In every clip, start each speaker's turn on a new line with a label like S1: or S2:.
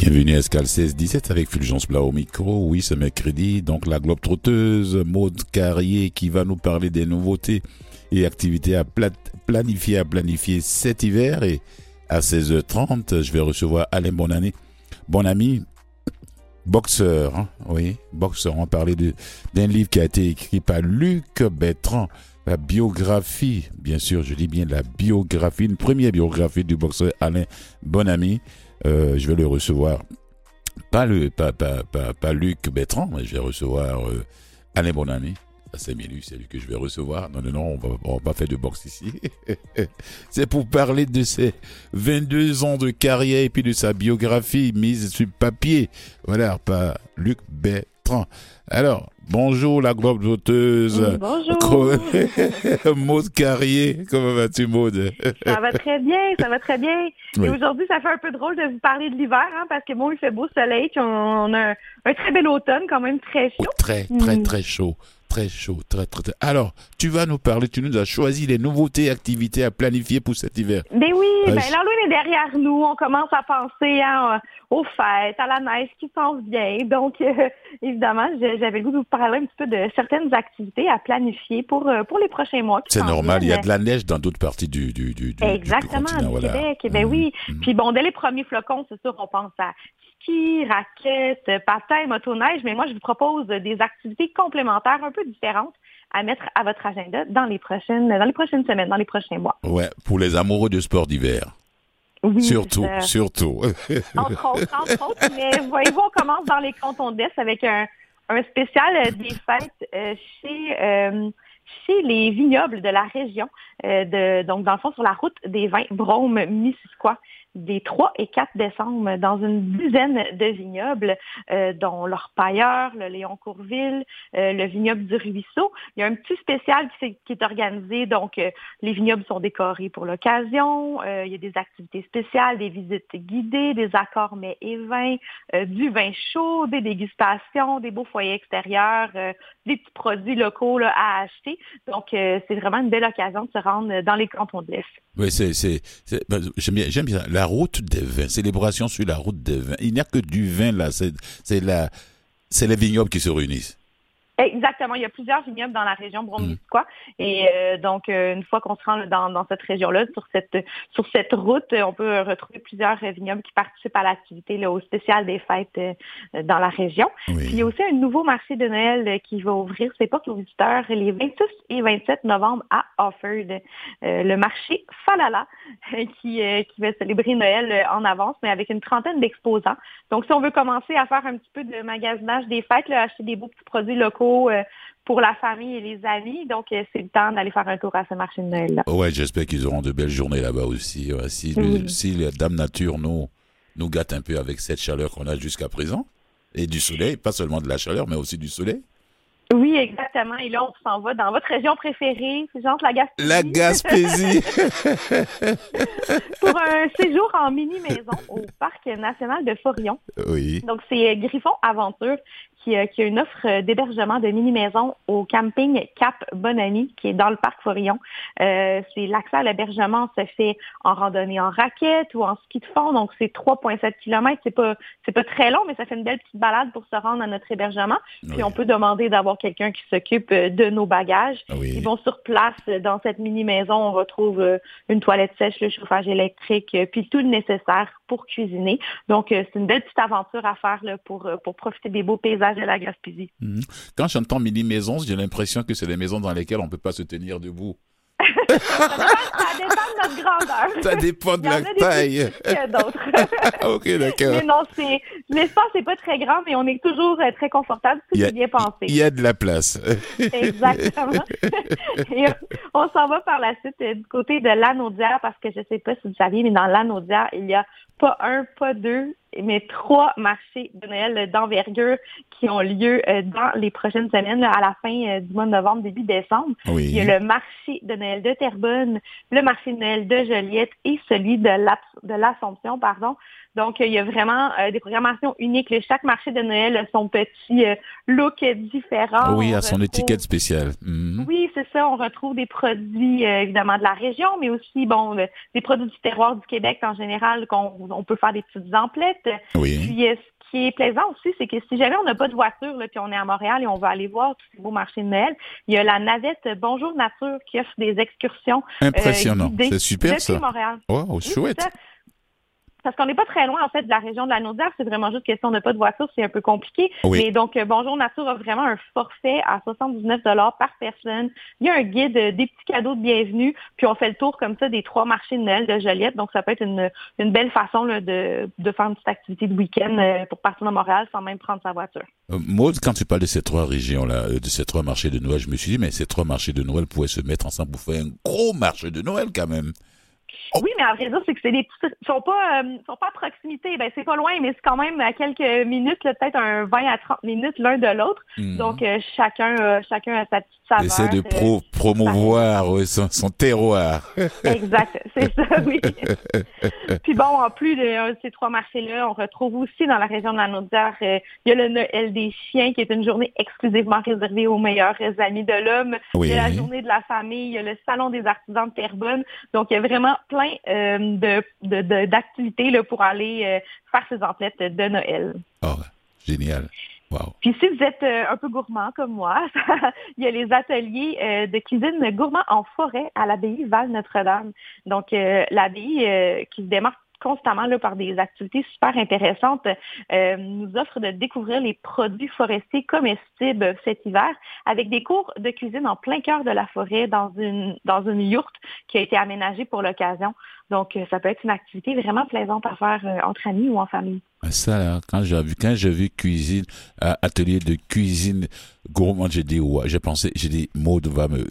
S1: Bienvenue à Escale 16-17 avec Fulgence Blas au micro. Oui, ce mercredi, donc la globe trotteuse Maude Carrier qui va nous parler des nouveautés et activités à planifier cet hiver. Et à 16h30, je vais recevoir Alain Bonani, bon ami, boxeur. Oui, boxeur. On va parler d'un livre qui a été écrit par Luc Bertrand. La biographie, bien sûr, je dis bien la biographie, une première biographie du boxeur Alain Bonami. Je vais le recevoir, pas Luc Bertrand, mais je vais recevoir Alain Bonami. À 5 minutes, c'est lui que je vais recevoir. Non, on va pas faire de boxe ici. C'est pour parler de ses 22 ans de carrière et puis de sa biographie mise sur papier. Voilà, par Luc Bertrand. Alors, bonjour la globe trotteuse.
S2: Bonjour.
S1: Maude Carrier, comment vas-tu Maude?
S2: Ça va très bien.
S1: Oui.
S2: Et aujourd'hui, ça fait un peu drôle de vous parler de l'hiver, parce que bon, il fait beau soleil, puis on a un très bel automne, quand même très chaud.
S1: Oh, très chaud. Très chaud, très. Alors, tu nous as choisi les nouveautés et activités à planifier pour cet hiver.
S2: Ben oui, l'Halloween est derrière nous. On commence à penser aux fêtes, à la neige qui s'en vient. Donc, évidemment, j'avais le goût de vous parler un petit peu de certaines activités à planifier pour les prochains mois.
S1: C'est normal, il y a de la neige dans d'autres parties du
S2: Exactement,
S1: continent.
S2: Du
S1: Voilà.
S2: Québec. Ben oui. Puis bon, dès les premiers flocons, c'est sûr, on pense à ski, raquettes, patins, motoneige, mais moi, je vous propose des activités complémentaires un peu différentes à mettre à votre agenda dans les prochaines semaines, dans les prochains mois.
S1: Ouais, pour les amoureux de sport d'hiver.
S2: Oui,
S1: surtout.
S2: Entre autres, mais voyez-vous, on commence dans les cantons de l'Est avec un spécial des fêtes chez les vignobles de la région, donc dans le fond sur la route des vins Brome-Missisquoi, des 3 et 4 décembre, dans une dizaine de vignobles, dont l'Orpailleur, le Léon Courville, le vignoble du Ruisseau. Il y a un petit spécial qui est organisé, donc les vignobles sont décorés pour l'occasion, il y a des activités spéciales, des visites guidées, des accords mets et vins, du vin chaud, des dégustations, des beaux foyers extérieurs, des petits produits locaux là, à acheter. Donc, c'est vraiment une belle occasion de se rendre dans les cantons de l'Est.
S1: Oui, j'aime bien la route des vins, célébration sur la route des vins. Il n'y a que du vin là, c'est les vignobles qui se réunissent.
S2: Exactement. Il y a plusieurs vignobles dans la région Brome-Missisquoi. Et donc, une fois qu'on se rend dans cette région-là, sur cette route, on peut retrouver plusieurs vignobles qui participent à l'activité, là, au spécial des fêtes dans la région.
S1: Oui.
S2: Puis, il y a aussi un nouveau marché de Noël qui va ouvrir ses portes aux visiteurs les 26 et 27 novembre à Offord. Le marché Falala qui va célébrer Noël en avance, mais avec une trentaine d'exposants. Donc, si on veut commencer à faire un petit peu de magasinage des fêtes, là, acheter des beaux petits produits locaux pour la famille et les amis. Donc, c'est le temps d'aller faire un tour à ce marché de Noël-là.
S1: Ouais, j'espère qu'ils auront de belles journées là-bas aussi. Ouais, si la Dame Nature nous gâte un peu avec cette chaleur qu'on a jusqu'à présent, et du soleil, pas seulement de la chaleur, mais aussi du soleil.
S2: Oui, exactement. Et là, on s'en va dans votre région préférée, c'est genre la Gaspésie.
S1: La Gaspésie!
S2: Pour un séjour en mini-maison au Parc national de Forillon.
S1: Oui.
S2: Donc, c'est Griffon Aventure qui a une offre d'hébergement de mini-maison au camping Cap Bonami, qui est dans le parc Forillon. C'est l'accès à l'hébergement se fait en randonnée en raquette ou en ski de fond, donc c'est 3,7 km. C'est pas très long, mais ça fait une belle petite balade pour se rendre à notre hébergement. Puis on peut demander d'avoir quelqu'un qui s'occupe de nos bagages.
S1: Oui.
S2: Ils vont sur place dans cette mini-maison. On retrouve une toilette sèche, le chauffage électrique, puis tout le nécessaire pour cuisiner. Donc, c'est une belle petite aventure à faire là, pour profiter des beaux paysages de la Gaspésie.
S1: Quand j'entends mini-maisons, j'ai l'impression que c'est des maisons dans lesquelles on ne peut pas se tenir debout.
S2: Ça dépend de notre grandeur.
S1: Ça dépend de la taille.
S2: Il y a d'autres.
S1: Ok, d'accord.
S2: Mais non, l'espace n'est pas très grand, mais on est toujours très confortable. Tout est bien pensé.
S1: Il y a de la place.
S2: Exactement. Et on s'en va par la suite du côté de Lanaudière, parce que je ne sais pas si vous saviez, mais dans Lanaudière, il y a pas un, pas deux, mais 3 marchés de Noël d'envergure qui ont lieu dans les prochaines semaines, là, à la fin du mois de novembre, début décembre.
S1: Oui.
S2: Il y a le marché de Noël de Terrebonne, le marché de Noël de Joliette et celui de l'Assomption, pardon. Donc, il y a vraiment des programmations uniques. Chaque marché de Noël a son petit look différent.
S1: Oui, à son étiquette spéciale.
S2: Oui, c'est ça. On retrouve des produits, évidemment, de la région, mais aussi, des produits du terroir du Québec en général, qu'on peut faire des petites emplettes.
S1: Oui.
S2: Puis, ce qui est plaisant aussi, c'est que si jamais on n'a pas de voiture, là, puis on est à Montréal et on va aller voir tous ces beaux marchés de Noël, il y a la navette Bonjour Nature qui offre des excursions
S1: Impressionnant.
S2: guidées
S1: C'est super,
S2: depuis
S1: ça.
S2: Montréal.
S1: Wow,
S2: Oui,
S1: chouette.
S2: c'est ça. Parce qu'on n'est pas très loin, en fait, de la région de la Naudière. C'est vraiment juste que si on n'a pas de voiture, c'est un peu compliqué.
S1: Oui.
S2: Mais donc, Bonjour Nature a vraiment un forfait à 79 par personne. Il y a un guide, des petits cadeaux de bienvenue. Puis, on fait le tour comme ça des 3 marchés de Noël de Joliette. Donc, ça peut être une belle façon là, de faire une petite activité de week-end pour partir de Montréal sans même prendre sa voiture.
S1: Maud, quand tu parles de ces 3 régions-là, de ces 3 marchés de Noël, je me suis dit, mais ces 3 marchés de Noël pourraient se mettre ensemble pour faire un gros marché de Noël quand même. Oh.
S2: Oui, mais à vrai dire, c'est que c'est des petits, sont pas à proximité. Ben, c'est pas loin, mais c'est quand même à quelques minutes, là, peut-être un 20 à 30 minutes l'un de l'autre. Donc, chacun a sa petite saveur.
S1: Essaie de promouvoir son terroir.
S2: Exact, c'est ça, oui. Puis bon, en plus de ces 3 marchés-là, on retrouve aussi dans la région de la Naudière, il y a le Noël des chiens, qui est une journée exclusivement réservée aux meilleurs amis de l'homme.
S1: Oui.
S2: Il y a la journée de la famille, il y a le salon des artisans de Terrebonne. Donc, il y a vraiment plein d'activités là, pour aller faire ces emplettes de Noël.
S1: Oh, génial. Wow.
S2: Puis si vous êtes un peu gourmand comme moi, il y a les ateliers de cuisine gourmand en forêt à l'abbaye Val-Notre-Dame. Donc, l'abbaye qui se démarque constamment là, par des activités super intéressantes, nous offre de découvrir les produits forestiers comestibles cet hiver avec des cours de cuisine en plein cœur de la forêt dans une yourte qui a été aménagée pour l'occasion. Donc, ça peut être une activité vraiment plaisante à faire entre amis ou en famille.
S1: Ça, là, quand j'ai vu cuisine, atelier de cuisine gourmand, j'ai dit, Maud va me...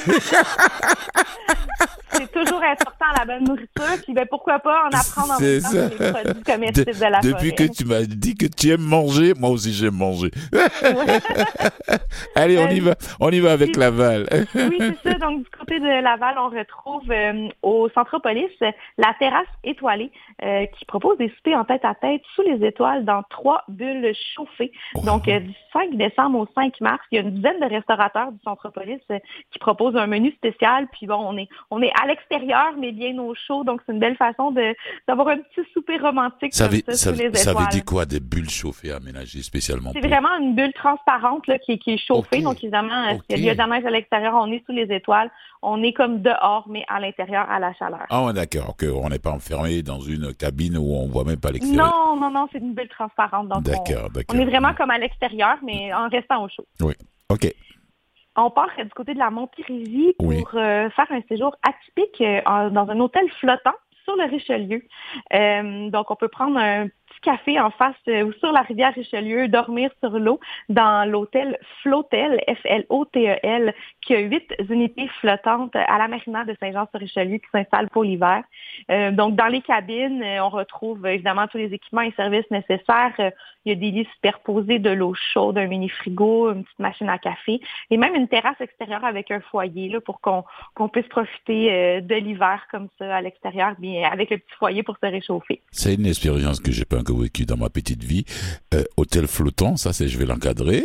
S2: C'est toujours important, la bonne nourriture. Puis, ben, pourquoi pas en apprendre en même temps sur les produits comestibles de la forêt.
S1: Depuis que tu m'as dit que tu aimes manger, moi aussi j'aime manger. Allez, on y va avec Laval.
S2: Oui, c'est ça. Donc, du côté de Laval, on retrouve au Centropolis la terrasse étoilée qui propose des soupers en tête à tête sous les étoiles dans 3 bulles chauffées. Wow. Donc, du 5 décembre au 5 mars, il y a une dizaine de restaurateurs du Centropolis qui proposent un menu spécial. Puis bon, on est à l'extérieur, mais bien au chaud. Donc, c'est une belle façon d'avoir un petit souper romantique sous les étoiles.
S1: Ça veut dire quoi, des bulles chauffées aménagées spécialement?
S2: C'est vraiment une bulle transparente là, qui est chauffée. Okay. Donc, évidemment, s'il y a de la neige à l'extérieur, on est sous les étoiles. On est comme dehors, mais à l'intérieur, à la chaleur.
S1: Ah, d'accord. Okay. On n'est pas enfermé dans une cabine où on voit même pas l'extérieur.
S2: Non, c'est une bulle transparente. Donc,
S1: d'accord.
S2: On est vraiment comme à l'extérieur, mais en restant au chaud.
S1: Oui, OK.
S2: On part du côté de la Montérégie pour faire un séjour atypique dans un hôtel flottant sur le Richelieu. Donc, on peut prendre un petit café en face ou sur la rivière Richelieu, dormir sur l'eau dans l'hôtel Flotel, Flotel, qui a 8 unités flottantes à la marina de Saint-Jean-sur-Richelieu qui s'installent pour l'hiver. Donc, dans les cabines, on retrouve évidemment tous les équipements et services nécessaires. Il y a des lits superposés, de l'eau chaude, un mini-frigo, une petite machine à café et même une terrasse extérieure avec un foyer là, pour qu'on puisse profiter de l'hiver comme ça à l'extérieur, bien avec le petit foyer pour se réchauffer.
S1: C'est une expérience que j'ai pas encore vécue dans ma petite vie. Hôtel flottant, ça je vais l'encadrer.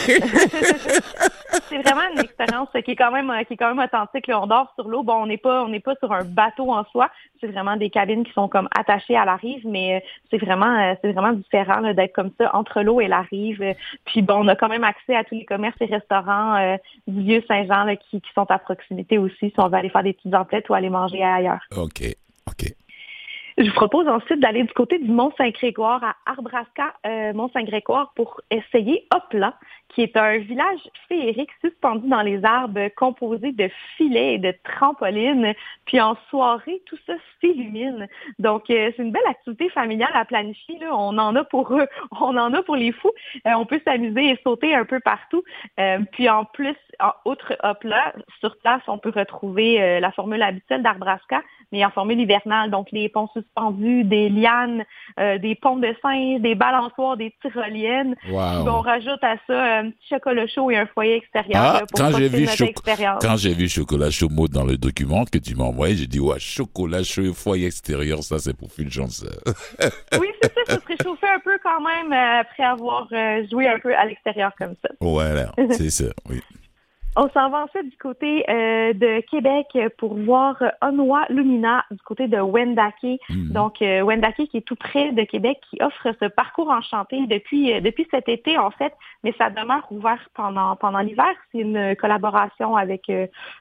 S2: C'est vraiment une expérience qui est quand même authentique. Là, on dort sur l'eau. Bon, on n'est pas sur un bateau en soi. C'est vraiment des cabines qui sont comme attachées à la rive, mais c'est vraiment différent là, d'être comme ça entre l'eau et la rive. Puis bon, on a quand même accès à tous les commerces et restaurants du Vieux-Saint-Jean là, qui sont à proximité aussi si on veut aller faire des petites emplettes ou aller manger ailleurs.
S1: OK.
S2: Je vous propose ensuite d'aller du côté du Mont-Saint-Grégoire à Arbraska, Mont-Saint-Grégoire, pour essayer Hopla, qui est un village féerique suspendu dans les arbres, composé de filets et de trampolines. Puis en soirée, tout ça s'illumine. Donc, c'est une belle activité familiale à planifier. Là. On en a pour eux, on en a pour les fous. On peut s'amuser et sauter un peu partout. Puis en plus, outre Hopla, sur place, on peut retrouver la formule habituelle d'Arbraska, mais en formule hivernale. Donc, les ponts suspendus, des lianes, des ponts de singe, des balançoires, des tyroliennes.
S1: Wow.
S2: Puis on rajoute à ça un petit chocolat chaud et un foyer extérieur là, pour profiter de notre expérience.
S1: Quand j'ai vu chocolat chaud Maud dans le document que tu m'as envoyé, j'ai dit ouais, chocolat chaud et foyer extérieur, ça c'est pour Fulgence.
S2: Oui, c'est ça, ça se réchauffer un peu quand même après avoir joué un peu à l'extérieur comme ça.
S1: Voilà, c'est ça, oui.
S2: On s'en va ensuite du côté de Québec pour voir Onoa Lumina du côté de Wendake. Donc, Wendake qui est tout près de Québec, qui offre ce parcours enchanté depuis cet été, en fait, mais ça demeure ouvert pendant l'hiver. C'est une collaboration avec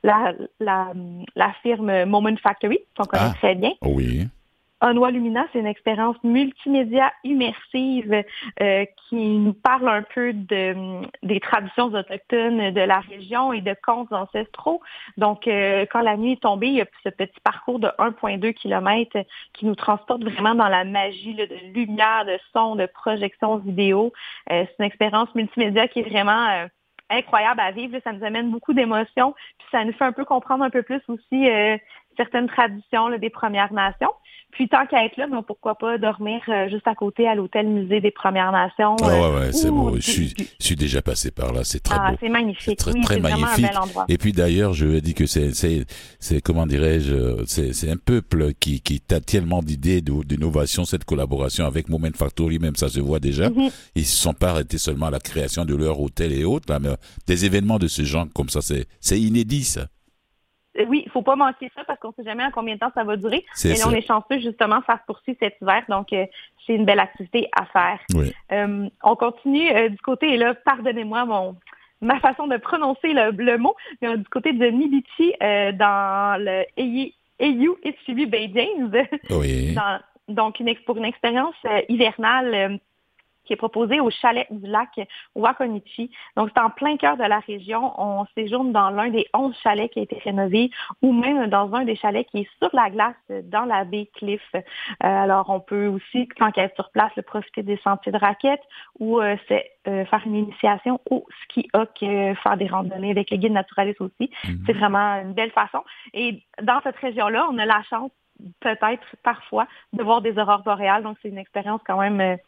S2: la firme Moment Factory, qu'on connaît très bien.
S1: Oui.
S2: Onoa Lumina, c'est une expérience multimédia immersive qui nous parle un peu des traditions autochtones de la région et de contes ancestraux. Donc, quand la nuit est tombée, il y a ce petit parcours de 1,2 km qui nous transporte vraiment dans la magie là, de lumière, de son, de projection vidéo. C'est une expérience multimédia qui est vraiment incroyable à vivre. Là, ça nous amène beaucoup d'émotions, puis ça nous fait un peu comprendre un peu plus aussi certaines traditions là, des Premières Nations. Puis tant qu'à être là, ben, pourquoi pas dormir juste à côté à l'hôtel Musée des Premières Nations.
S1: Ouais, c'est beau. Je suis déjà passé par là. C'est très beau.
S2: C'est magnifique.
S1: C'est très magnifique.
S2: Vraiment un bel endroit.
S1: Et puis d'ailleurs, je dis que c'est comment dirais-je, c'est un peuple qui a tellement d'idées, d'innovation, cette collaboration avec Moment Factory, même ça se voit déjà. Ils se sont pas arrêtés seulement à la création de leur hôtel et autres, là, mais des événements de ce genre comme ça, c'est inédit, ça.
S2: Oui, il faut pas manquer ça parce qu'on sait jamais à combien de temps ça va durer. Et là, on est chanceux, justement, ça se poursuit cet hiver. Donc, c'est une belle activité à faire.
S1: Oui.
S2: On continue du côté, et là, pardonnez-moi ma façon de prononcer le mot, mais du côté de Nibichi, dans le Eyu Itsubi Bay James.
S1: Oui.
S2: Donc, pour une expérience hivernale qui est proposé au chalet du lac Wakonichi. Donc, c'est en plein cœur de la région. On séjourne dans l'un des 11 chalets qui a été rénové ou même dans un des chalets qui est sur la glace dans la baie Cliff. Alors, on peut aussi, tant qu'à être sur place, profiter des sentiers de raquettes ou faire une initiation au ski hock, faire des randonnées avec les guides naturalistes aussi. C'est vraiment une belle façon. Et dans cette région-là, on a la chance, peut-être, parfois, de voir des aurores boréales. Donc, c'est une expérience quand même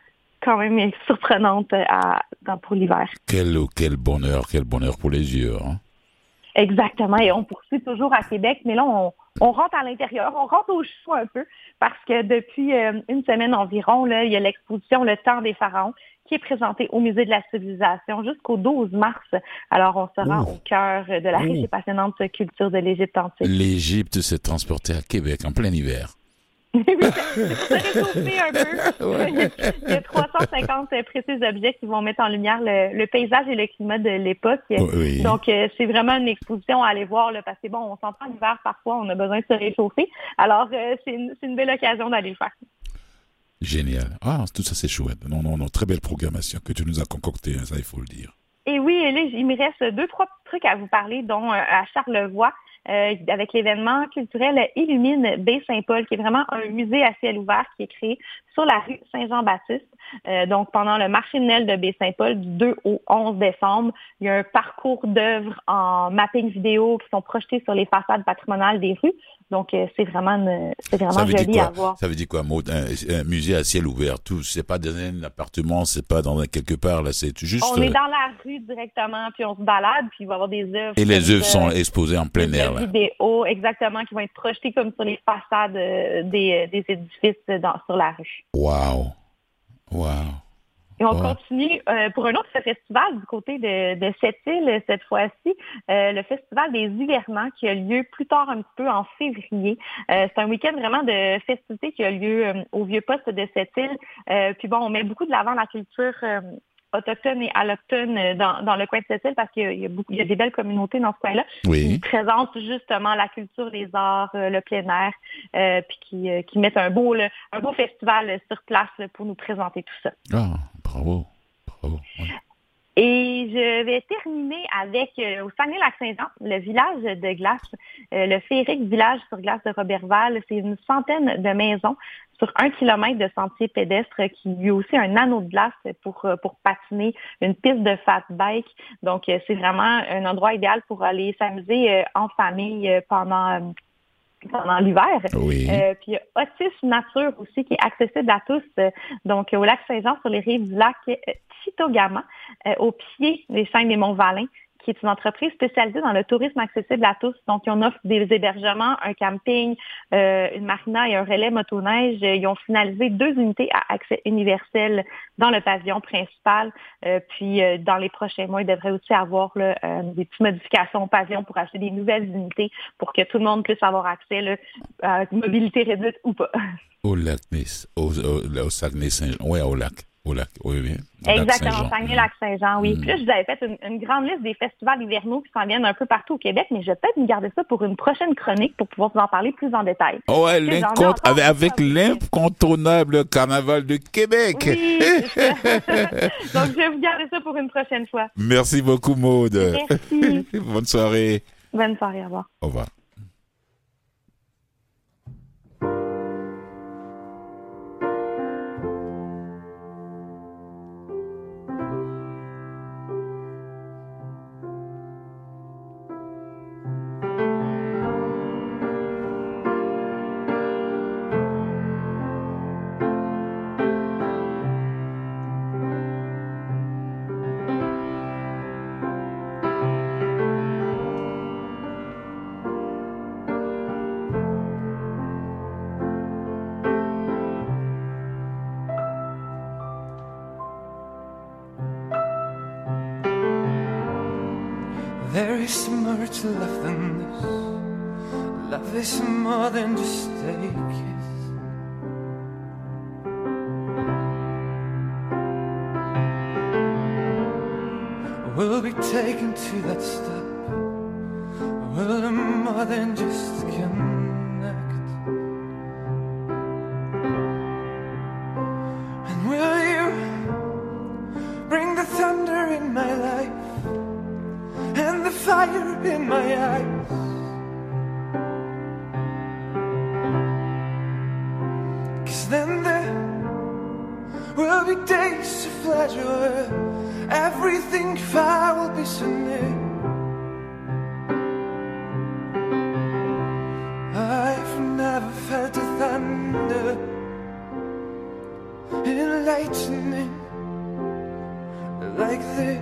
S2: surprenante pour l'hiver.
S1: Quel bonheur pour les yeux. Hein?
S2: Exactement. Et on poursuit toujours à Québec, mais là, on rentre à l'intérieur, on rentre au chaud un peu, parce que depuis une semaine environ, là, il y a l'exposition Le Temps des Pharaons qui est présentée au Musée de la Civilisation jusqu'au 12 mars. Alors, on sera au cœur de la riche et passionnante culture de l'Égypte antique.
S1: L'Égypte s'est transportée à Québec en plein hiver.
S2: Oui, c'est pour se réchauffer un peu. Il y a 350 précieux objets qui vont mettre en lumière le paysage et le climat de l'époque.
S1: Oui.
S2: Donc, c'est vraiment une exposition à aller voir, là, parce que bon, on s'entend l'hiver, parfois, on a besoin de se réchauffer. Alors, c'est une belle occasion d'aller le faire.
S1: Génial. Tout ça, c'est chouette. Non, très belle programmation que tu nous as concoctée, ça, il faut le dire.
S2: Et oui, là, il me reste 2-3 petits trucs à vous parler, dont à Charlevoix, avec l'événement culturel Illumine Baie-Saint-Paul, qui est vraiment un musée à ciel ouvert qui est créé sur la rue Saint-Jean-Baptiste. Donc, pendant le marché de Noël de Baie-Saint-Paul, du 2 au 11 décembre, il y a un parcours d'œuvres en mapping vidéo qui sont projetés sur les façades patrimoniales des rues. Donc, c'est vraiment joli à voir.
S1: Ça veut dire quoi, Maud? Un musée à ciel ouvert, tout, c'est pas dans un appartement, c'est pas dans quelque part, là, c'est juste...
S2: On est dans la rue directement, puis on se balade, puis il va y avoir des œuvres.
S1: Et les œuvres sont exposées en plein air, là.
S2: Des vidéos, exactement, qui vont être projetées comme sur les façades des édifices sur la rue.
S1: Wow.
S2: Et on continue pour un autre festival du côté de Sept-Îles, cette fois-ci, le Festival des Hivernants qui a lieu plus tard un petit peu en février. C'est un week-end vraiment de festivités qui a lieu au Vieux-Poste de Sept-Îles. Puis bon, on met beaucoup de l'avant la culture autochtone et alloctone dans le coin de Sept-Îles parce qu'il y a des belles communautés dans ce coin-là qui présentent justement la culture, les arts, le plein air, puis qui mettent un beau festival sur place pour nous présenter tout ça.
S1: Bravo. Ouais.
S2: Et je vais terminer avec, au Saguenay-Lac-Saint-Jean, le village de glace, le féerique village sur glace de Roberval. C'est une centaine de maisons sur 1 kilomètre de sentiers pédestres qui lui aussi un anneau de glace pour patiner, une piste de fat bike. Donc, c'est vraiment un endroit idéal pour aller s'amuser en famille pendant l'hiver.
S1: Oui.
S2: Puis il y a Otis Nature aussi qui est accessible à tous. Donc, au lac Saint-Jean, sur les rives du lac Chitogama, au pied des chaînes des Monts-Valin, qui est une entreprise spécialisée dans le tourisme accessible à tous. Donc, on offre des hébergements, un camping, une marina et un relais motoneige. Ils ont finalisé 2 unités à accès universel dans le pavillon principal. Puis, dans les prochains mois, ils devraient aussi avoir là, des petites modifications au pavillon pour acheter des nouvelles unités pour que tout le monde puisse avoir accès là, à mobilité réduite ou pas.
S1: Au lac Nice, au Saguenay-Saint-Jean. Oui, au lac. Oui, oui.
S2: Exactement, Saguenay-Lac-Saint-Jean, oui. Puis là, je vous avais fait une grande liste des festivals hivernaux qui s'en viennent un peu partout au Québec, mais je vais peut-être me garder ça pour une prochaine chronique pour pouvoir vous en parler plus en détail.
S1: Oh, ouais, avec l'incontournable Carnaval de Québec.
S2: Oui, c'est ça. Donc, je vais vous garder ça pour une prochaine fois.
S1: Merci beaucoup, Maude.
S2: Merci.
S1: Bonne soirée.
S2: Bonne soirée, au revoir.
S1: Au revoir.
S3: There is more to love than this. Love is more than just a kiss. We'll be taken to that step. We'll do more than just connect. And will you bring the thunder in my life? And the fire in my eyes. Cause then there will be days of pleasure. Everything far will be so near. I've never felt the thunder in lightning like this.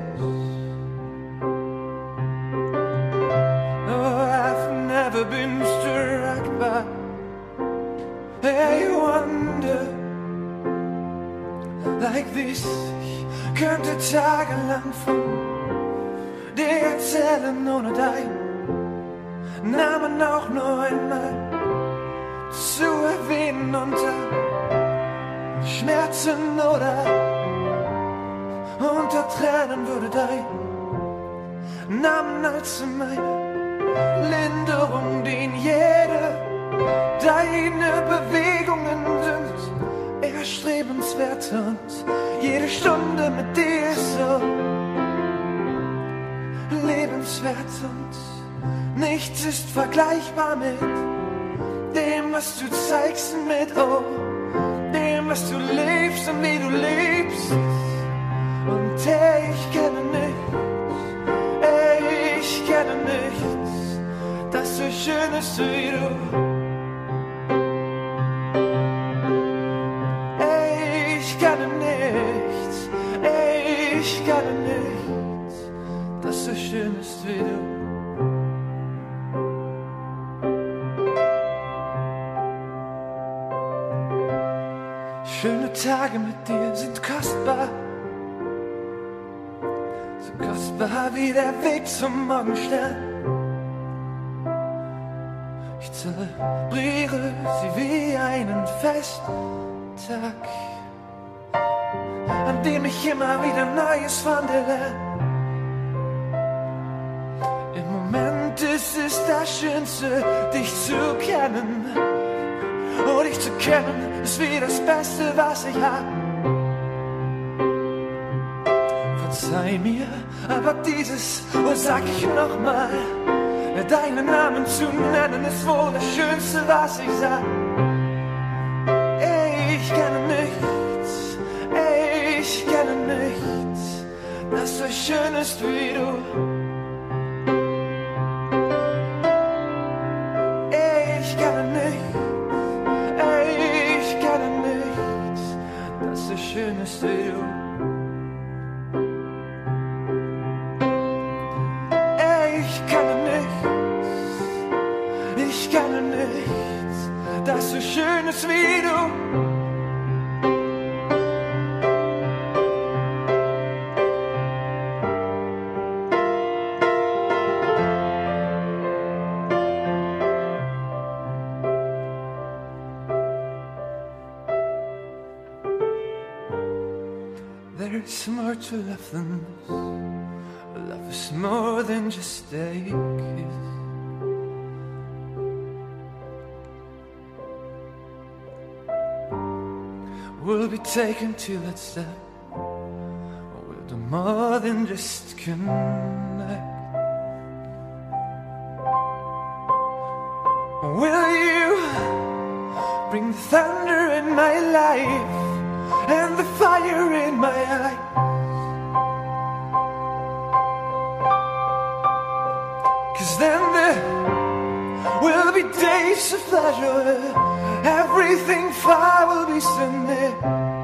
S3: Never been struck by a wonder like this. Ich könnte tagelang von dir erzählen, ohne dein Namen auch nur einmal zu erwähnen, unter Schmerzen oder unter Tränen würde dein Namen als meine Linderung dienen. Jede deine Bewegungen sind erstrebenswert und jede Stunde mit dir ist so lebenswert und nichts ist vergleichbar mit dem, was du zeigst und mit dem, was du lebst und wie du lebst. Und ich kenne nichts, das so schön ist wie du. Ich kenne nichts, das so schön ist wie du. Schöne Tage mit dir sind kostbar, so kostbar wie der Weg zum Morgenstern. Ich zelebriere sie wie einen Festtag, an dem ich immer wieder Neues von dir lerne. Im Moment ist es das Schönste, dich zu kennen. Und dich zu kennen ist wie das Beste, was ich hab. Verzeih mir, aber dieses, sag ich nochmal, deinen Namen zu nennen ist wohl das Schönste, was ich sag. Ich kenne nichts, das so schön ist wie du. Ich kenne nichts, das so schön ist wie du. Schönes wie du. There's more to love than this. Love is more than just a kiss. We'll be taken to that step. We'll do more than just connect. Will you bring the thunder in my life and the fire in my eyes? Cause then there will be days of pleasure. Everything far will be so near.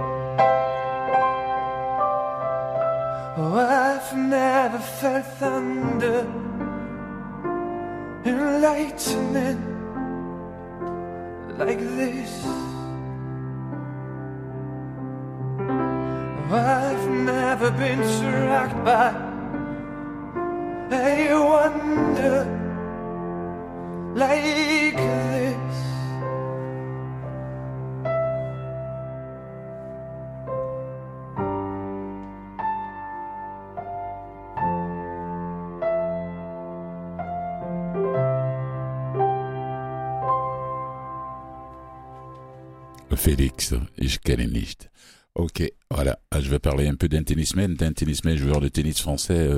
S3: Oh, I've never felt thunder and lightning like this. Oh, I've never been struck by a wonder like this.
S1: Félix, ich kenne ihn nicht. Ok, voilà, je vais parler un peu d'un tennisman, joueur de tennis français,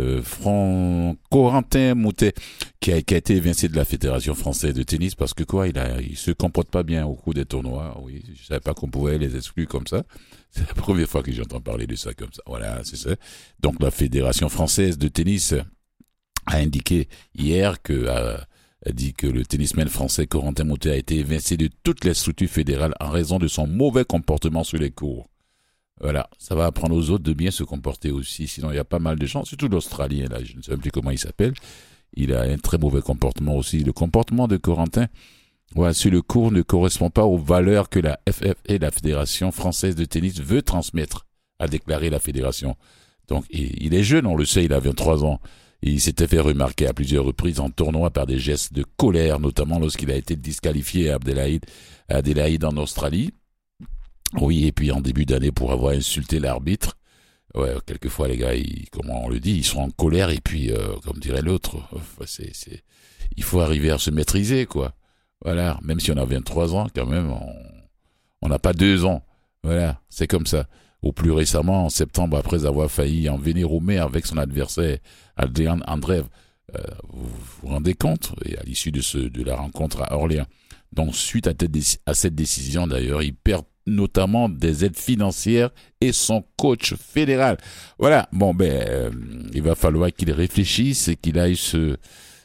S1: Corentin Moutet, qui a été évincé de la Fédération française de tennis parce que quoi, il se comporte pas bien au cours des tournois. Oui, je savais pas qu'on pouvait les exclure comme ça. C'est la première fois que j'entends parler de ça comme ça. Voilà, c'est ça. Donc la Fédération française de tennis a indiqué hier que a dit que le tennisman français Corentin Moutet a été évincé de toutes les structures fédérales en raison de son mauvais comportement sur les cours. Voilà, ça va apprendre aux autres de bien se comporter aussi, sinon il y a pas mal de gens, surtout l'Australien, là, je ne sais même plus comment il s'appelle, il a un très mauvais comportement aussi. Le comportement de Corentin, ouais, sur le cours ne correspond pas aux valeurs que la FFA, la Fédération française de tennis, veut transmettre, a déclaré la fédération. Donc, il est jeune, on le sait, il a 23 ans. Il s'était fait remarquer à plusieurs reprises en tournoi par des gestes de colère, notamment lorsqu'il a été disqualifié à Adélaïde en Australie. Oui, et puis en début d'année pour avoir insulté l'arbitre. Ouais, quelquefois les gars, comment on le dit, ils sont en colère et puis, comme dirait l'autre, il faut arriver à se maîtriser, quoi. Voilà, même si on a 23 ans, quand même, on n'a pas 2 ans. Voilà, c'est comme ça. Ou plus récemment, en septembre, après avoir failli en venir au maire avec son adversaire, Adrian Andreev, vous vous rendez compte? Et à l'issue de la rencontre à Orléans. Donc, suite à cette décision, d'ailleurs, il perd notamment des aides financières et son coach fédéral. Voilà. Bon, il va falloir qu'il réfléchisse et qu'il aille se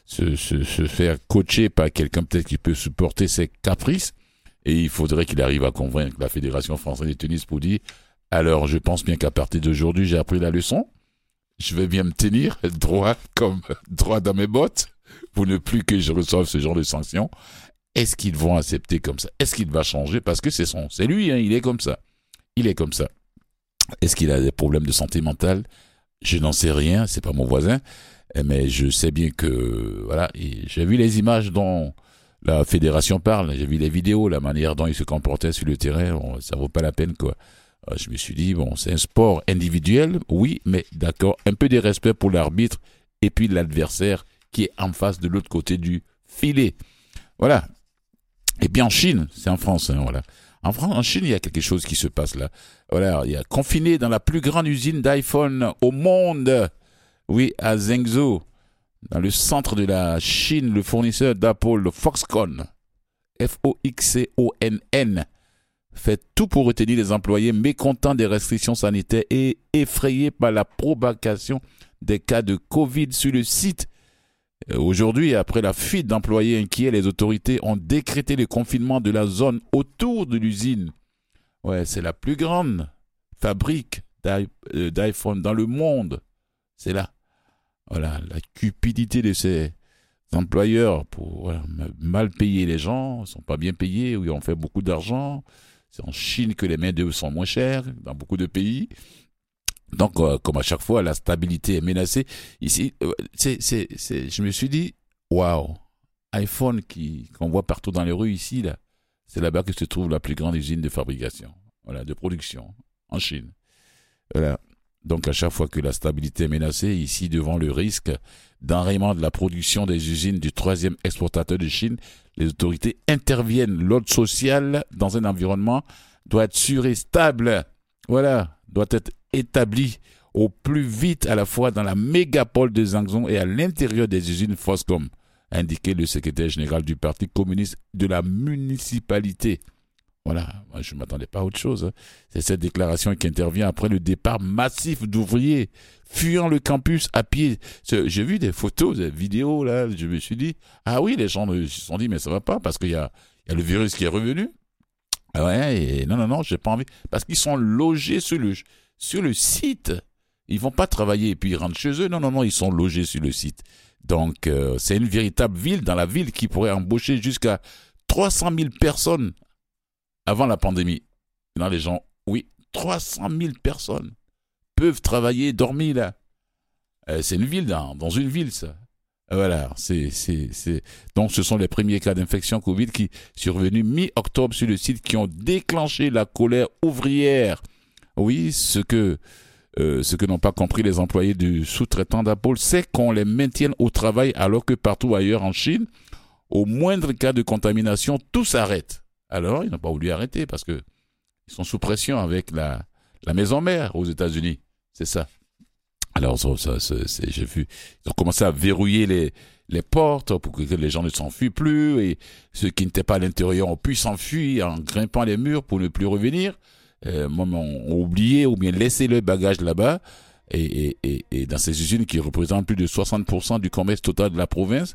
S1: faire coacher par quelqu'un peut-être qui peut supporter ses caprices. Et il faudrait qu'il arrive à convaincre la Fédération française de tennis pour dire, alors, je pense bien qu'à partir d'aujourd'hui, j'ai appris la leçon. Je vais bien me tenir droit dans mes bottes pour ne plus que je reçoive ce genre de sanctions. Est-ce qu'ils vont accepter comme ça? Est-ce qu'il va changer? Parce que c'est lui, hein, il est comme ça. Il est comme ça. Est-ce qu'il a des problèmes de santé mentale? Je n'en sais rien, c'est pas mon voisin. Mais je sais bien que, voilà, et j'ai vu les images dont la fédération parle. J'ai vu les vidéos, la manière dont il se comportait sur le terrain. Ça vaut pas la peine, quoi. Je me suis dit, bon, c'est un sport individuel, oui, mais d'accord, un peu de respect pour l'arbitre et puis l'adversaire qui est en face de l'autre côté du filet. Voilà. Et puis en Chine, c'est en France, hein, voilà. En Chine, il y a quelque chose qui se passe là. Voilà, il y a confiné dans la plus grande usine d'iPhone au monde. Oui, à Zhengzhou, dans le centre de la Chine, le fournisseur d'Apple, le Foxconn, Foxconn, fait tout pour retenir les employés mécontents des restrictions sanitaires et effrayés par la propagation des cas de Covid sur le site. Aujourd'hui, après la fuite d'employés inquiets, les autorités ont décrété le confinement de la zone autour de l'usine. Ouais, c'est la plus grande fabrique d'iPhone dans le monde. C'est là. Voilà, la cupidité de ces employeurs pour mal payer les gens, ils sont pas bien payés, ou ils ont fait beaucoup d'argent. C'est en Chine que les main-d'œuvre sont moins chères, dans beaucoup de pays. Donc, comme à chaque fois, la stabilité est menacée. Ici, je me suis dit, waouh, iPhone qu'on voit partout dans les rues ici, là, c'est là-bas que se trouve la plus grande usine de fabrication, voilà, de production, en Chine. Voilà. Donc, à chaque fois que la stabilité est menacée, ici, devant le risque d'enrayement de la production des usines du troisième exportateur de Chine, les autorités interviennent. L'ordre social dans un environnement doit être sûr et stable. Voilà, doit être établi au plus vite à la fois dans la mégapole de Zhangzhou et à l'intérieur des usines Foxconn, a indiqué le secrétaire général du Parti communiste de la municipalité. Voilà, moi, je ne m'attendais pas à autre chose. Hein. C'est cette déclaration qui intervient après le départ massif d'ouvriers fuyant le campus à pied. J'ai vu des photos, des vidéos, là, je me suis dit, ah oui, les gens se sont dit, mais ça ne va pas parce qu'il y a le virus qui est revenu. Ah ouais, et non, j'ai pas envie. Parce qu'ils sont logés sur le site. Ils vont pas travailler et puis ils rentrent chez eux. Non, ils sont logés sur le site. Donc, c'est une véritable ville dans la ville qui pourrait embaucher jusqu'à 300 000 personnes avant la pandémie. Là, les gens, oui, 300 000 personnes peuvent travailler, dormir là. C'est une ville, dans une ville, ça. Voilà, donc ce sont les premiers cas d'infection Covid qui survenus mi-octobre sur le site qui ont déclenché la colère ouvrière. Oui, ce que n'ont pas compris les employés du sous-traitant d'Apple, c'est qu'on les maintienne au travail alors que partout ailleurs en Chine, au moindre cas de contamination, tout s'arrête. Alors, ils n'ont pas voulu arrêter parce que ils sont sous pression avec la maison mère aux États-Unis. C'est ça. Alors, j'ai vu, ils ont commencé à verrouiller les portes pour que les gens ne s'enfuient plus et ceux qui n'étaient pas à l'intérieur ont pu s'enfuir en grimpant les murs pour ne plus revenir. Ont oublié ou bien laissé leur bagage là-bas et dans ces usines qui représentent plus de 60% du commerce total de la province,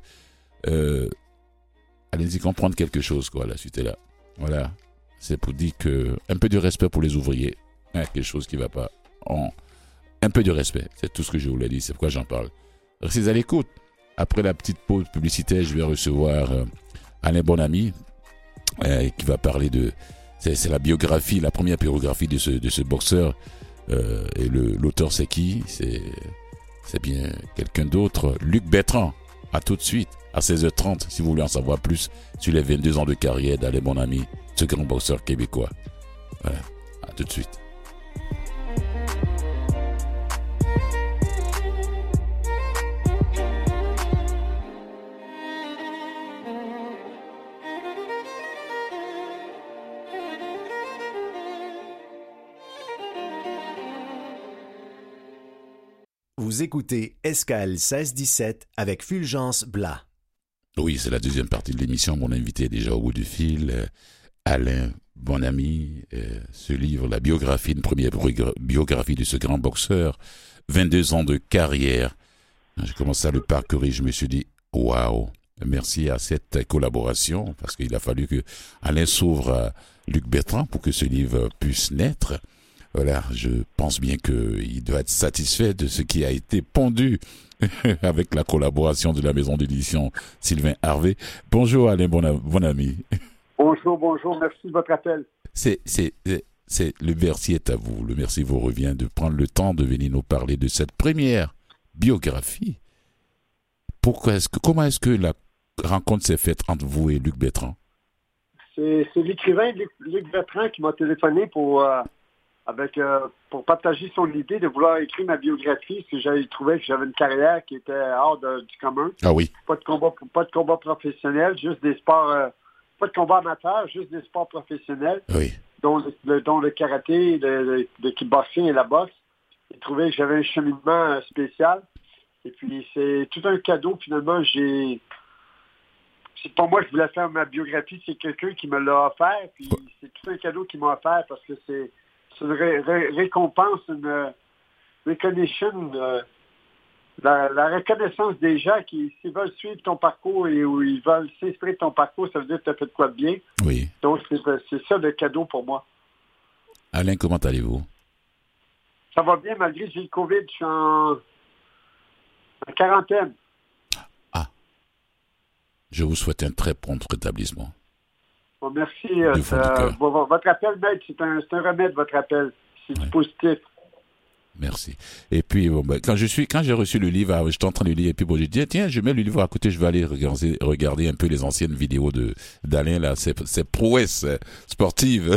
S1: allez-y comprendre quelque chose, quoi, la suite est là. Voilà, c'est pour dire que un peu de respect pour les ouvriers, quelque chose qui va pas. Un peu de respect, c'est tout ce que je voulais dire, c'est pourquoi j'en parle. Restez à l'écoute. Après la petite pause publicitaire, je vais recevoir Alain Bonamy qui va parler de... C'est la biographie, la première biographie de ce boxeur. Et l'auteur, c'est qui? C'est bien quelqu'un d'autre. Luc Bertrand. À tout de suite, à 16h30, si vous voulez en savoir plus sur les 22 ans de carrière d'Alain Bonamy, ce grand boxeur québécois. Voilà, à tout de suite.
S4: Vous écoutez Escale 1617 avec Fulgence Blas.
S1: Oui, c'est la deuxième partie de l'émission. Mon invité est déjà au bout du fil, Alain Bonamy. Ce livre, la biographie, une première biographie de ce grand boxeur, 22 ans de carrière. J'ai commencé à le parcourir, je me suis dit, waouh, merci à cette collaboration, parce qu'il a fallu que Alain s'ouvre à Luc Bertrand pour que ce livre puisse naître. Voilà, je pense bien qu'il doit être satisfait de ce qui a été pondu avec la collaboration de la maison d'édition Sylvain Harvey. Bonjour Alain Bonamy.
S5: Bonjour, merci de votre appel.
S1: Le merci est à vous. Le merci vous revient de prendre le temps de venir nous parler de cette première biographie. Comment est-ce que la rencontre s'est faite entre vous et Luc Bertrand?
S5: C'est l'écrivain Luc Bertrand qui m'a téléphoné pour partager son idée de vouloir écrire ma biographie, parce que j'avais trouvé que j'avais une carrière qui était hors du commun.
S1: Ah oui.
S5: Pas de combat professionnel, juste des sports, pas de combat amateur, juste des sports professionnels,
S1: oui,
S5: dont le karaté, le kickboxing et la boxe. J'ai trouvé que j'avais un cheminement spécial. Et puis, c'est tout un cadeau, finalement, c'est pas moi qui voulais faire ma biographie, c'est quelqu'un qui me l'a offert, puis c'est tout un cadeau qu'il m'a offert, parce que c'est une récompense, une recognition, la reconnaissance des gens qui, s'ils veulent suivre ton parcours et où ils veulent s'inspirer de ton parcours, ça veut dire que tu as fait de quoi de bien.
S1: Oui.
S5: Donc, c'est ça le cadeau pour moi.
S1: Alain, comment allez-vous?
S5: Ça va bien, malgré que j'ai le COVID, je suis en quarantaine.
S1: Ah. Je vous souhaite un très prompt rétablissement.
S5: Bon, merci.
S1: Du fond du cœur.
S5: Votre appel, Maître, c'est un remède, votre appel. C'est du positif.
S1: Merci. Et puis, quand j'ai reçu le livre, j'étais en train de lire, et puis j'ai dit, tiens, je mets le livre à côté, je vais aller regarder un peu les anciennes vidéos d'Alain, là, ces prouesses sportives.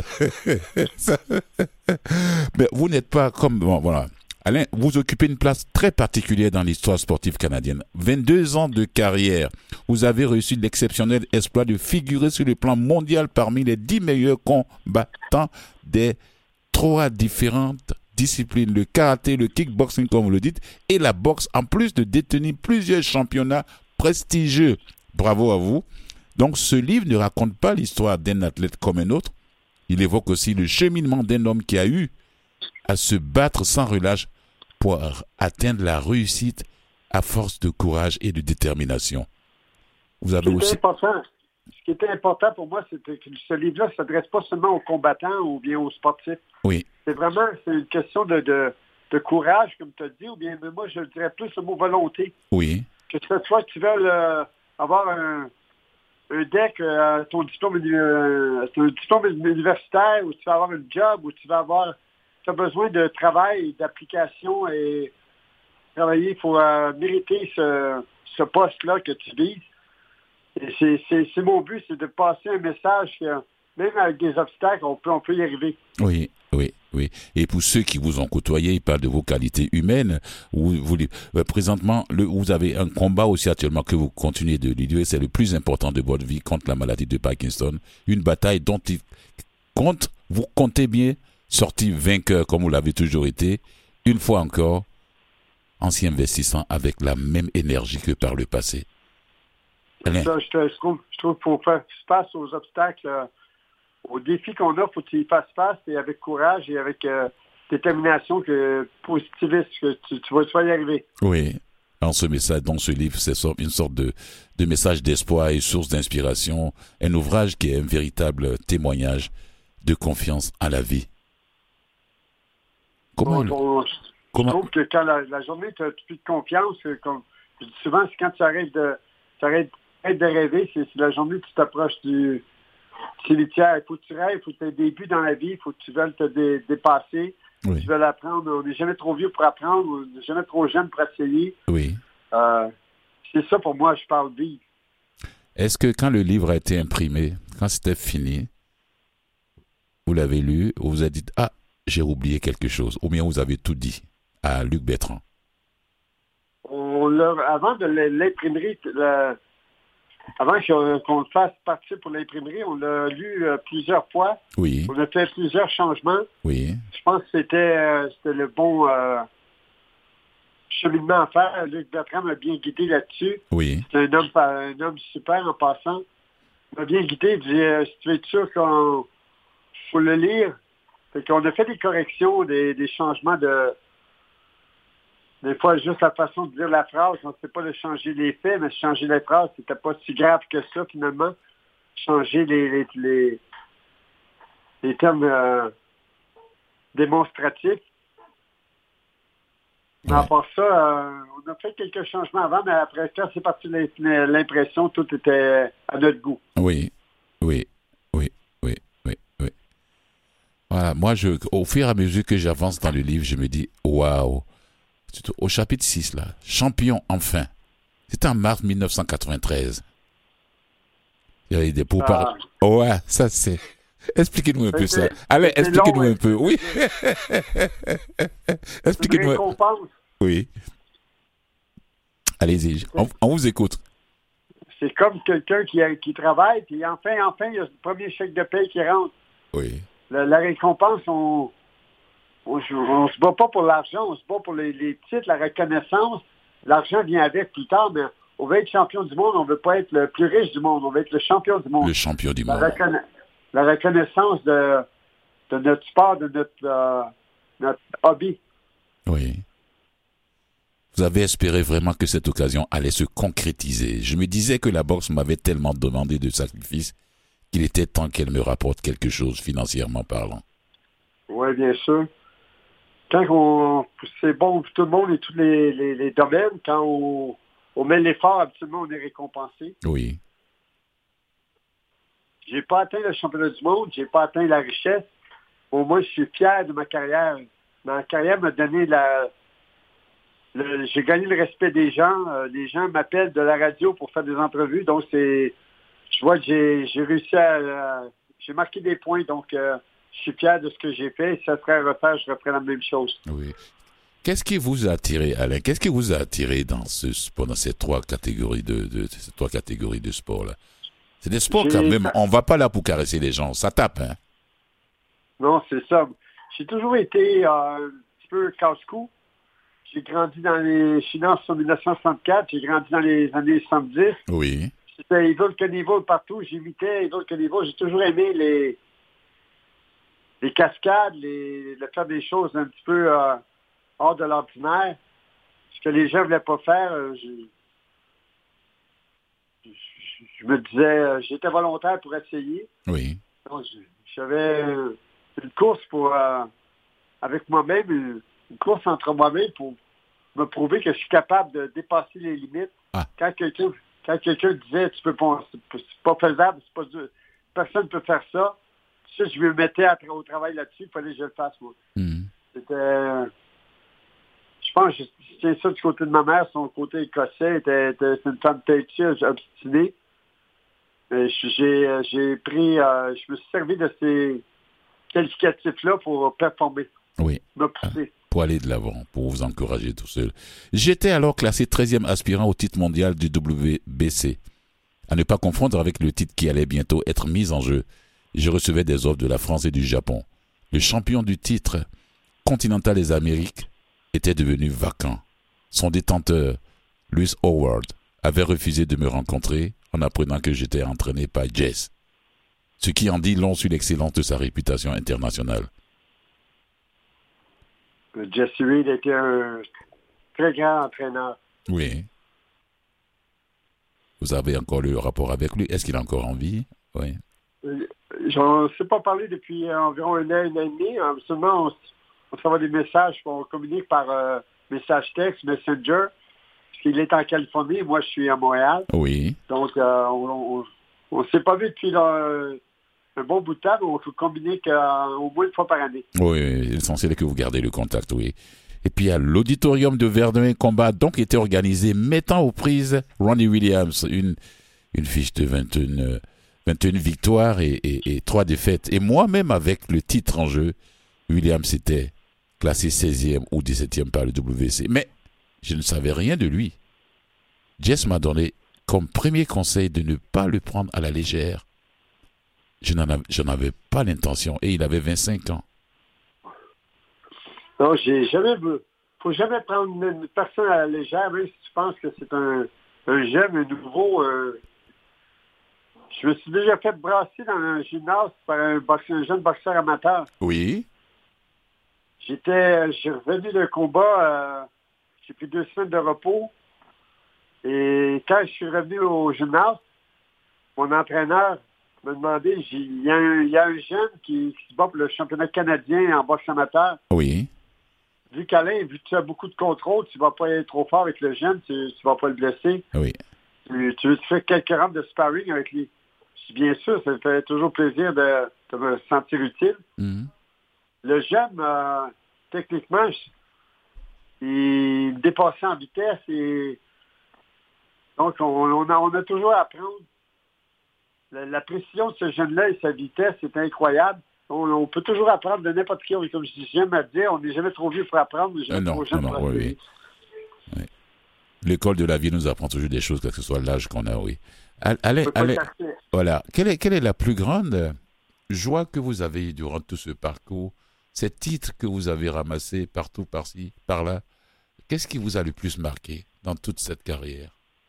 S1: Mais vous n'êtes pas comme, bon, voilà. Alain, vous occupez une place très particulière dans l'histoire sportive canadienne. 22 ans de carrière. Vous avez réussi l'exceptionnel exploit de figurer sur le plan mondial parmi les 10 meilleurs combattants des 3 différentes disciplines, le karaté, le kickboxing, comme vous le dites, et la boxe, en plus de détenir plusieurs championnats prestigieux. Bravo à vous. Donc, ce livre ne raconte pas l'histoire d'un athlète comme un autre. Il évoque aussi le cheminement d'un homme qui a eu à se battre sans relâche pour atteindre la réussite à force de courage et de détermination. Vous avez aussi...
S5: Ce qui était important pour moi, c'était que ce livre-là ne s'adresse pas seulement aux combattants ou bien aux sportifs.
S1: Oui.
S5: C'est une question de courage, comme tu as dit, ou bien moi, je dirais plus le mot volonté.
S1: Oui.
S5: Que ce soit que tu veux avoir un deck, ton diplôme universitaire, ou tu vas avoir un job, ou tu as besoin de travail, d'application et travailler. Il faut mériter ce poste-là que tu vises. Et c'est mon but, c'est de passer un message que même avec des obstacles, on peut y arriver.
S1: Oui. Et pour ceux qui vous ont côtoyé, ils parlent de vos qualités humaines. Présentement, vous avez un combat aussi actuellement que vous continuez de livrer. C'est le plus important de votre vie contre la maladie de Parkinson. Une bataille dont vous comptez bien sortir vainqueur comme vous l'avez toujours été. Une fois encore, en s'y investissant avec la même énergie que par le passé.
S5: Ça, je trouve qu'il faut faire face aux obstacles, aux défis qu'on a, il faut que tu y fasses face et avec courage et avec détermination, positiviste, que tu vas y arriver.
S1: Oui. Dans ce livre, c'est une sorte de message d'espoir et source d'inspiration, un ouvrage qui est un véritable témoignage de confiance en la vie.
S5: Je trouve que quand la journée, tu as plus de confiance, comme je dis souvent, c'est quand tu arrêtes de rêver, c'est la journée que tu t'approches du cimetière. Il faut que tu rêves, il faut que tu aies des buts dans la vie, il faut que tu veuilles te dépasser,
S1: oui.
S5: Tu veux l'apprendre. On n'est jamais trop vieux pour apprendre, on n'est jamais trop jeune pour essayer.
S1: Oui.
S5: C'est ça pour moi, je parle vie.
S1: Est-ce que quand le livre a été imprimé, quand c'était fini, vous l'avez lu, vous vous êtes dit « Ah, j'ai oublié quelque chose » ou bien vous avez tout dit à Luc Bertrand?
S5: Avant de l'imprimerie, avant qu'on le fasse partir pour l'imprimerie, on l'a lu plusieurs fois.
S1: Oui.
S5: On a fait plusieurs changements.
S1: Oui.
S5: Je pense que c'était le bon cheminement à faire. Luc Bertrand m'a bien guidé là-dessus.
S1: Oui.
S5: C'est un homme super en passant. Il m'a bien guidé. Il dit, si tu veux être sûr qu'on faut le lire. Fait qu'on a fait des corrections, des changements des fois, juste la façon de dire la phrase, on ne sait pas de changer les faits, mais changer les phrases, c'était pas si grave que ça, finalement. Changer les termes démonstratifs. Mais à part ça, on a fait quelques changements avant, mais après, quand c'est parti l'impression, tout était à notre goût.
S1: Oui. Voilà, moi, au fur et à mesure que j'avance dans le livre, je me dis, waouh! Au chapitre 6, là, champion enfin. C'était en mars 1993. Il y avait des pourparlers. Ouais, ça c'est... Expliquez-nous un peu ça. Allez, expliquez-nous un peu. Oui. Expliquez-nous. Oui. Allez-y, on vous écoute.
S5: C'est comme quelqu'un qui travaille, puis enfin, il y a le premier chèque de paie qui rentre.
S1: Oui.
S5: La récompense, on se bat pas pour l'argent, on se bat pour les titres, la reconnaissance. L'argent vient avec plus tard, mais on veut être champion du monde, on veut pas être le plus riche du monde, on veut être le champion du monde.
S1: Le champion du monde.
S5: La reconnaissance de notre sport, de notre hobby.
S1: Oui. Vous avez espéré vraiment que cette occasion allait se concrétiser. Je me disais que la boxe m'avait tellement demandé de sacrifices qu'il était temps qu'elle me rapporte quelque chose financièrement parlant.
S5: Oui, bien sûr. Quand c'est bon pour tout le monde et tous les domaines, quand on met l'effort, absolument, on est récompensé.
S1: Oui.
S5: J'ai pas atteint le championnat du monde, j'ai pas atteint la richesse. Au moins, je suis fier de ma carrière. Ma carrière m'a donné j'ai gagné le respect des gens. Les gens m'appellent de la radio pour faire des entrevues. Donc, je vois que j'ai réussi j'ai marqué des points. Donc, je suis fier de ce que j'ai fait. Si ça serait à refaire, je referais la même chose.
S1: Oui. Qu'est-ce qui vous a attiré, Alain? Qu'est-ce qui vous a attiré dans ce sport, dans ces trois catégories de sport là? C'est des sports quand même. On va pas là pour caresser les gens. Ça tape, hein?
S5: Non, c'est ça. J'ai toujours été un petit peu casse-cou. J'ai grandi je suis né en 1964. J'ai grandi dans les années 70.
S1: Oui.
S5: C'était Idole Cannibal partout. J'imitais Idole Cannibal. J'ai toujours aimé les cascades, le faire des choses un petit peu hors de l'ordinaire. Ce que les gens ne voulaient pas faire, je me disais, j'étais volontaire pour essayer.
S1: Oui.
S5: Donc, j'avais une course avec moi-même, une course entre moi-même pour me prouver que je suis capable de dépasser les limites.
S1: Ah.
S5: Quand quelqu'un disait, c'est pas faisable, c'est pas dur, personne ne peut faire ça. Ça, je me mettais au travail là-dessus, il fallait que je le fasse, moi. C'était... Je pense que je tiens ça du côté de ma mère, son côté écossais, c'est une femme têtue, obstinée. Je me suis servi de ces qualificatifs-là pour performer.
S1: Oui.
S5: Me pousser.
S1: Pour aller de l'avant, pour vous encourager tout seul. J'étais alors classé 13e aspirant au titre mondial du WBC. À ne pas confondre avec le titre qui allait bientôt être mis en jeu. Je recevais des offres de la France et du Japon. Le champion du titre continental des Amériques était devenu vacant. Son détenteur, Louis Howard, avait refusé de me rencontrer en apprenant que j'étais entraîné par Jess. Ce qui en dit long sur l'excellence de sa réputation internationale.
S5: Jesse Reed était un très grand entraîneur.
S1: Oui. Vous avez encore le rapport avec lui? Est-ce qu'il est encore en vie? Oui.
S5: J'en ne sais pas parler depuis environ un an et demi. Seulement, on s'envoie des messages, on communique par message texte, Messenger. Parce qu'il est en Californie, moi je suis à Montréal.
S1: Oui.
S5: Donc, on ne s'est pas vu depuis un bon bout de temps, mais on communique au moins une fois par année.
S1: Oui, l'essentiel est que vous gardez le contact, oui. Et puis, à l'auditorium de Verdun, un combat donc était organisé, mettant aux prises Ronnie Williams, une fiche de 21 victoires et 3 défaites. Et moi-même, avec le titre en jeu, Williams était classé 16e ou 17e par le WC. Mais je ne savais rien de lui. Jess m'a donné comme premier conseil de ne pas le prendre à la légère. Je n'en avais pas l'intention et il avait 25 ans.
S5: Non, faut jamais prendre une personne à la légère, même si tu penses que c'est un jeune, un nouveau. Je me suis déjà fait brasser dans un gymnase par un jeune boxeur amateur.
S1: Oui.
S5: J'ai revenu d'un combat, j'ai pris 2 semaines de repos. Et quand je suis revenu au gymnase, mon entraîneur m'a demandé, il y a un jeune qui se bat pour le championnat canadien en boxe amateur.
S1: Oui.
S5: Vu qu'Alain, vu que tu as beaucoup de contrôle, tu ne vas pas être trop fort avec le jeune, tu ne vas pas le blesser.
S1: Oui.
S5: Tu fais quelques rounds de sparring avec lui. Bien sûr, ça me fait toujours plaisir de me sentir utile.
S1: Mm-hmm.
S5: Le jeune, techniquement, il dépassait en vitesse et donc on a toujours à apprendre. La précision de ce jeune-là et sa vitesse est incroyable. On peut toujours apprendre de n'importe qui. Comme j'aime à dire, on n'est jamais trop vieux pour apprendre.
S1: Non, oui. L'école de la vie nous apprend toujours des choses, quel que soit l'âge qu'on a, oui. Allez, voilà. Quelle est la plus grande joie que vous avez eue durant tout ce parcours, ces titres que vous avez ramassés partout, par-ci, par-là? Qu'est-ce qui vous a le plus marqué dans toute cette carrière?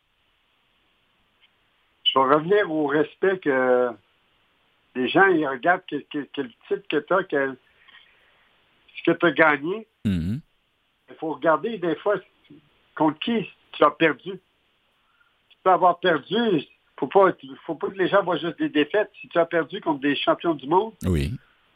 S5: Je vais revenir au respect que les gens ils regardent quel titre que tu as, ce que tu as gagné.
S1: Mm-hmm.
S5: Il faut regarder des fois contre qui tu as perdu. Tu peux avoir perdu, faut pas que les gens voient juste des défaites. Si tu as perdu contre des champions du monde,
S1: oui.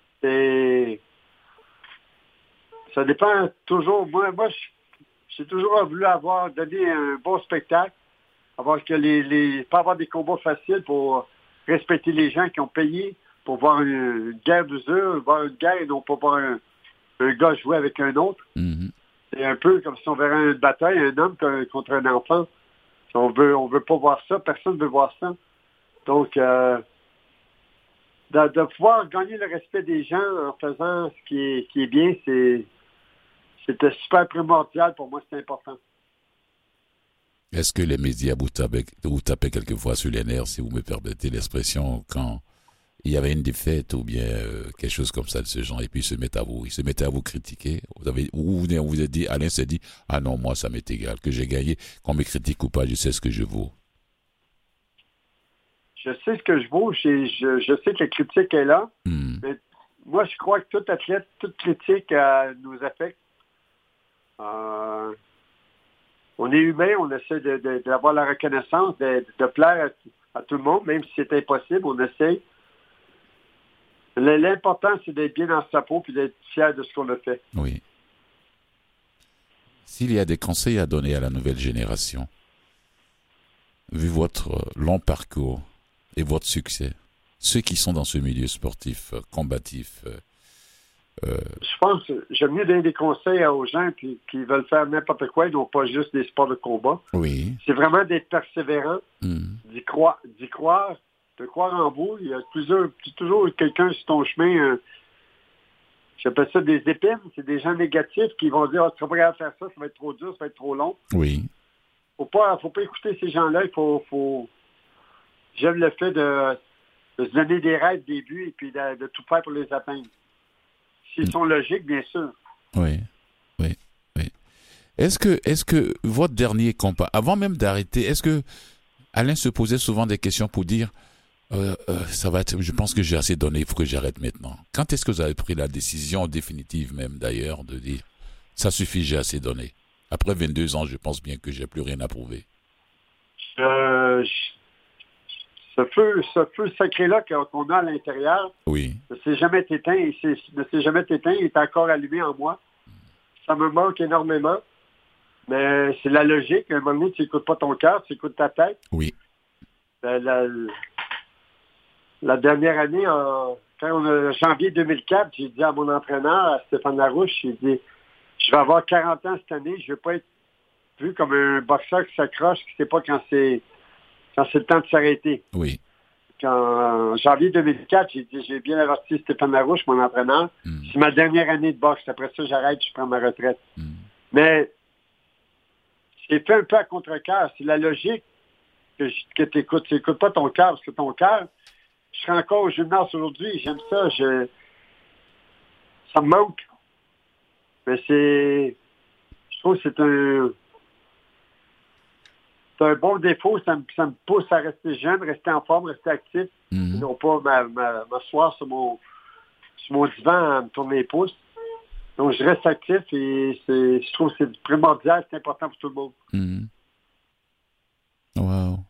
S5: Ça dépend toujours. Moi, j'ai toujours voulu donné un bon spectacle, pas avoir des combats faciles pour respecter les gens qui ont payé pour voir une guerre d'usure, voir une guerre et non pas voir un gars jouer avec un autre.
S1: Mhm.
S5: C'est un peu comme si on verrait une bataille, un homme contre un enfant. On veut pas voir ça, personne ne veut voir ça. Donc, de pouvoir gagner le respect des gens en faisant ce qui est bien, c'était super primordial pour moi, c'est important.
S1: Est-ce que les médias vous tapaient quelquefois sur les nerfs, si vous me permettez l'expression, quand il y avait une défaite ou bien quelque chose comme ça de ce genre, et puis ils se mettaient à vous critiquer? Vous vous êtes dit, Alain s'est dit, ah non, moi ça m'est égal, que j'ai gagné, qu'on me critique ou pas, je sais ce que je vaux.
S5: Je sais ce que je vaux, je sais que la critique est là, mais moi je crois que tout athlète, toute critique nous affecte. On est humain, on essaie d'avoir la reconnaissance, de plaire à tout le monde, même si c'est impossible, on essaie. L'important, c'est d'être bien dans sa peau et d'être fier de ce qu'on a fait.
S1: Oui. S'il y a des conseils à donner à la nouvelle génération, vu votre long parcours et votre succès, ceux qui sont dans ce milieu sportif, combatif,
S5: je pense que j'aime mieux donner des conseils aux gens qui veulent faire n'importe quoi, ils n'ont pas juste des sports de combat.
S1: oui.
S5: C'est vraiment d'être persévérant, d'y croire, de croire en vous. Il y a toujours quelqu'un sur ton chemin, j'appelle ça des épines, c'est des gens négatifs qui vont dire, tu vas pas capable de faire ça, ça va être trop dur, ça va être trop long.
S1: Oui.
S5: Faut pas écouter ces gens-là, j'aime le fait de se donner des rêves, des buts, et puis de tout faire pour les atteindre. S'ils sont logiques, bien sûr.
S1: Oui. Est-ce que votre dernier combat, avant même d'arrêter, est-ce que Alain se posait souvent des questions pour dire ça va être, je pense que j'ai assez donné, il faut que j'arrête maintenant. Quand est-ce que vous avez pris la décision définitive même d'ailleurs de dire ça suffit, j'ai assez donné? Après 22 ans, je pense bien que j'ai plus rien à prouver.
S5: Ce feu sacré-là qu'on a à l'intérieur,
S1: oui.
S5: ne s'est jamais éteint, il est encore allumé en moi. Ça me manque énormément, mais c'est la logique. À un moment donné, tu n'écoutes pas ton cœur, tu écoutes ta tête.
S1: Oui.
S5: La dernière année, janvier 2004, j'ai dit à mon entraîneur, à Stéphane Larouche, j'ai dit, je vais avoir 40 ans cette année, je ne veux pas être vu comme un boxeur qui s'accroche, qui ne sait pas quand c'est le temps de s'arrêter.
S1: Oui.
S5: En janvier 2004, j'ai bien averti Stéphane Larouche, mon entraîneur. C'est ma dernière année de boxe. Après ça, j'arrête, je prends ma retraite. Mais c'est fait un peu à contre-cœur. C'est la logique que tu écoutes. Tu n'écoutes pas ton cœur, parce que ton cœur, je serai encore au gymnase aujourd'hui. J'aime ça. Ça me manque. Mais je trouve que c'est un bon défaut, ça me pousse à rester jeune, rester en forme, rester actif, non pas m'asseoir sur mon divan à me tourner les pouces. Donc, je reste actif et je trouve que c'est primordial, c'est important pour tout le monde.
S1: Wow.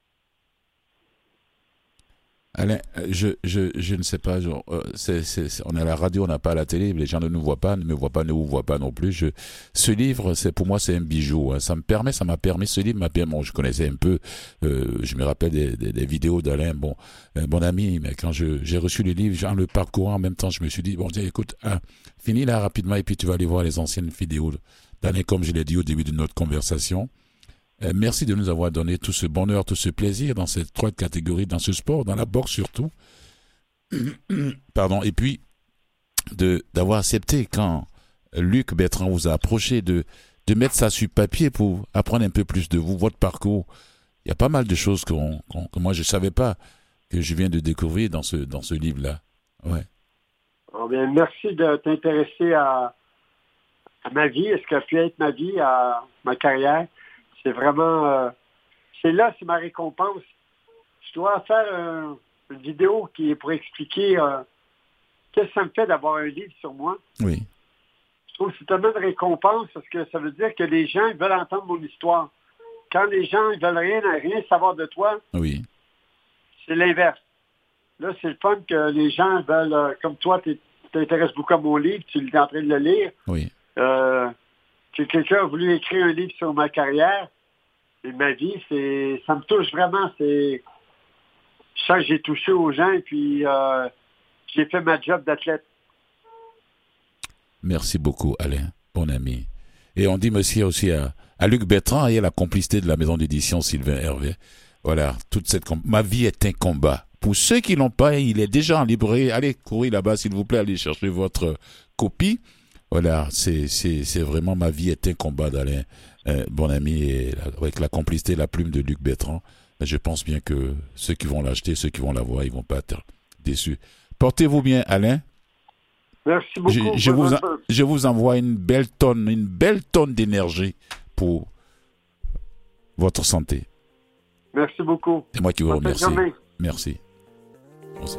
S1: Alain, je ne sais pas, on est à la radio, on n'a pas à la télé, les gens ne nous voient pas, ne me voient pas, ne vous voient pas non plus. Ce livre, pour moi, c'est un bijou. Hein. Ça m'a permis, ce livre m'a permis, bon, je connaissais un peu, je me rappelle des vidéos d'Alain, un bon ami, mais quand j'ai reçu le livre, en le parcourant en même temps, je me suis dit, bon, tiens, écoute, finis là rapidement et puis tu vas aller voir les anciennes vidéos d'Alain, comme je l'ai dit au début de notre conversation. Merci de nous avoir donné tout ce bonheur, tout ce plaisir dans ces 3 catégories, dans ce sport, dans la boxe surtout. Pardon. Et puis, d'avoir accepté quand Luc Bertrand vous a approché de mettre ça sur papier pour apprendre un peu plus de vous, votre parcours. Il y a pas mal de choses que moi je ne savais pas, que je viens de découvrir dans ce livre-là. Ouais.
S5: Oh bien, merci de t'intéresser à ma vie, à ce qu'a pu être ma vie, à ma carrière. C'est vraiment... c'est ma récompense. Je dois faire une vidéo qui est pour expliquer qu'est-ce que ça me fait d'avoir un livre sur moi.
S1: Oui.
S5: Je trouve que c'est tellement de récompense parce que ça veut dire que les gens veulent entendre mon histoire. Quand les gens ne veulent rien savoir de toi,
S1: oui, c'est
S5: l'inverse. Là, c'est le fun que les gens veulent... comme toi, tu t'intéresses beaucoup à mon livre, tu es en train de le lire.
S1: Oui.
S5: Que quelqu'un a voulu écrire un livre sur ma carrière et ma vie, ça me touche vraiment. je sens que j'ai touché aux gens et puis j'ai fait ma job d'athlète.
S1: Merci beaucoup, Alain, bon ami. Et on dit merci aussi à Luc Bertrand et à la complicité de la maison d'édition Sylvain Hervé. Voilà, ma vie est un combat. Pour ceux qui l'ont pas, il est déjà en librairie. Allez, courez là-bas, s'il vous plaît, allez chercher votre copie. Voilà, c'est vraiment ma vie est un combat d'Alain, bon ami, et avec la complicité, la plume de Luc Bertrand. Je pense bien que ceux qui vont l'acheter, ceux qui vont l'avoir, ils vont pas être déçus. Portez-vous bien, Alain.
S5: Merci beaucoup.
S1: Je vous envoie une belle tonne d'énergie pour votre santé.
S5: Merci beaucoup.
S1: C'est moi qui vous remercie. Merci. Merci.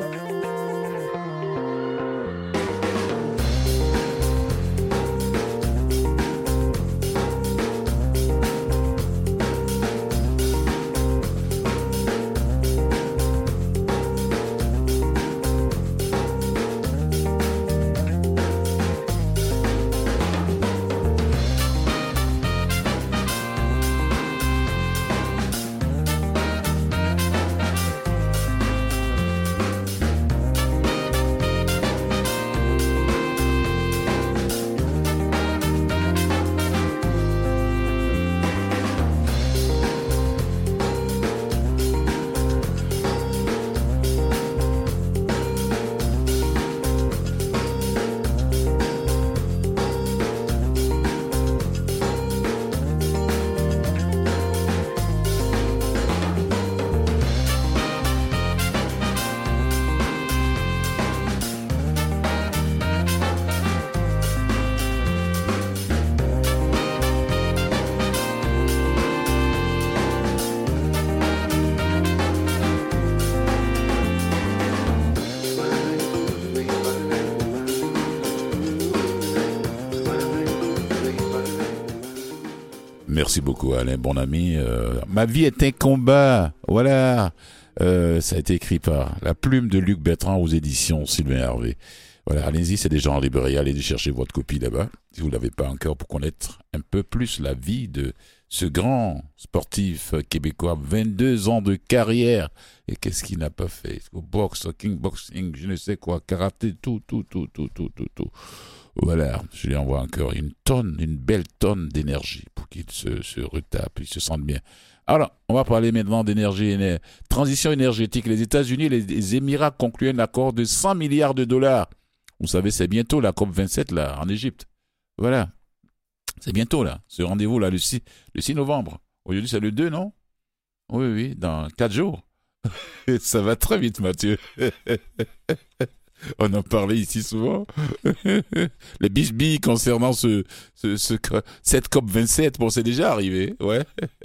S1: Merci beaucoup, Alain, bon ami. Ma vie est un combat. Voilà. Ça a été écrit par la plume de Luc Bertrand aux éditions Sylvain Hervé. Voilà, allez-y, c'est déjà en librairie. Allez chercher votre copie là-bas, si vous ne l'avez pas encore, pour connaître un peu plus la vie de ce grand sportif québécois. 22 ans de carrière. Et qu'est-ce qu'il n'a pas fait? Boxe, kickboxing, je ne sais quoi, karaté, tout. Voilà, je lui envoie encore une belle tonne d'énergie pour qu'il se retape, il se sente bien. Alors, on va parler maintenant d'énergie, transition énergétique. Les États-Unis et les Émirats concluent un accord de 100 milliards de dollars. Vous savez, c'est bientôt la COP27 là, en Égypte. Voilà, c'est bientôt là, ce rendez-vous là, le 6 novembre. Aujourd'hui, c'est le 2, non? Oui, dans 4 jours. Ça va très vite, Mathieu. On en parlait ici souvent. Les bisbilles concernant cette COP27, bon, c'est déjà arrivé, ouais.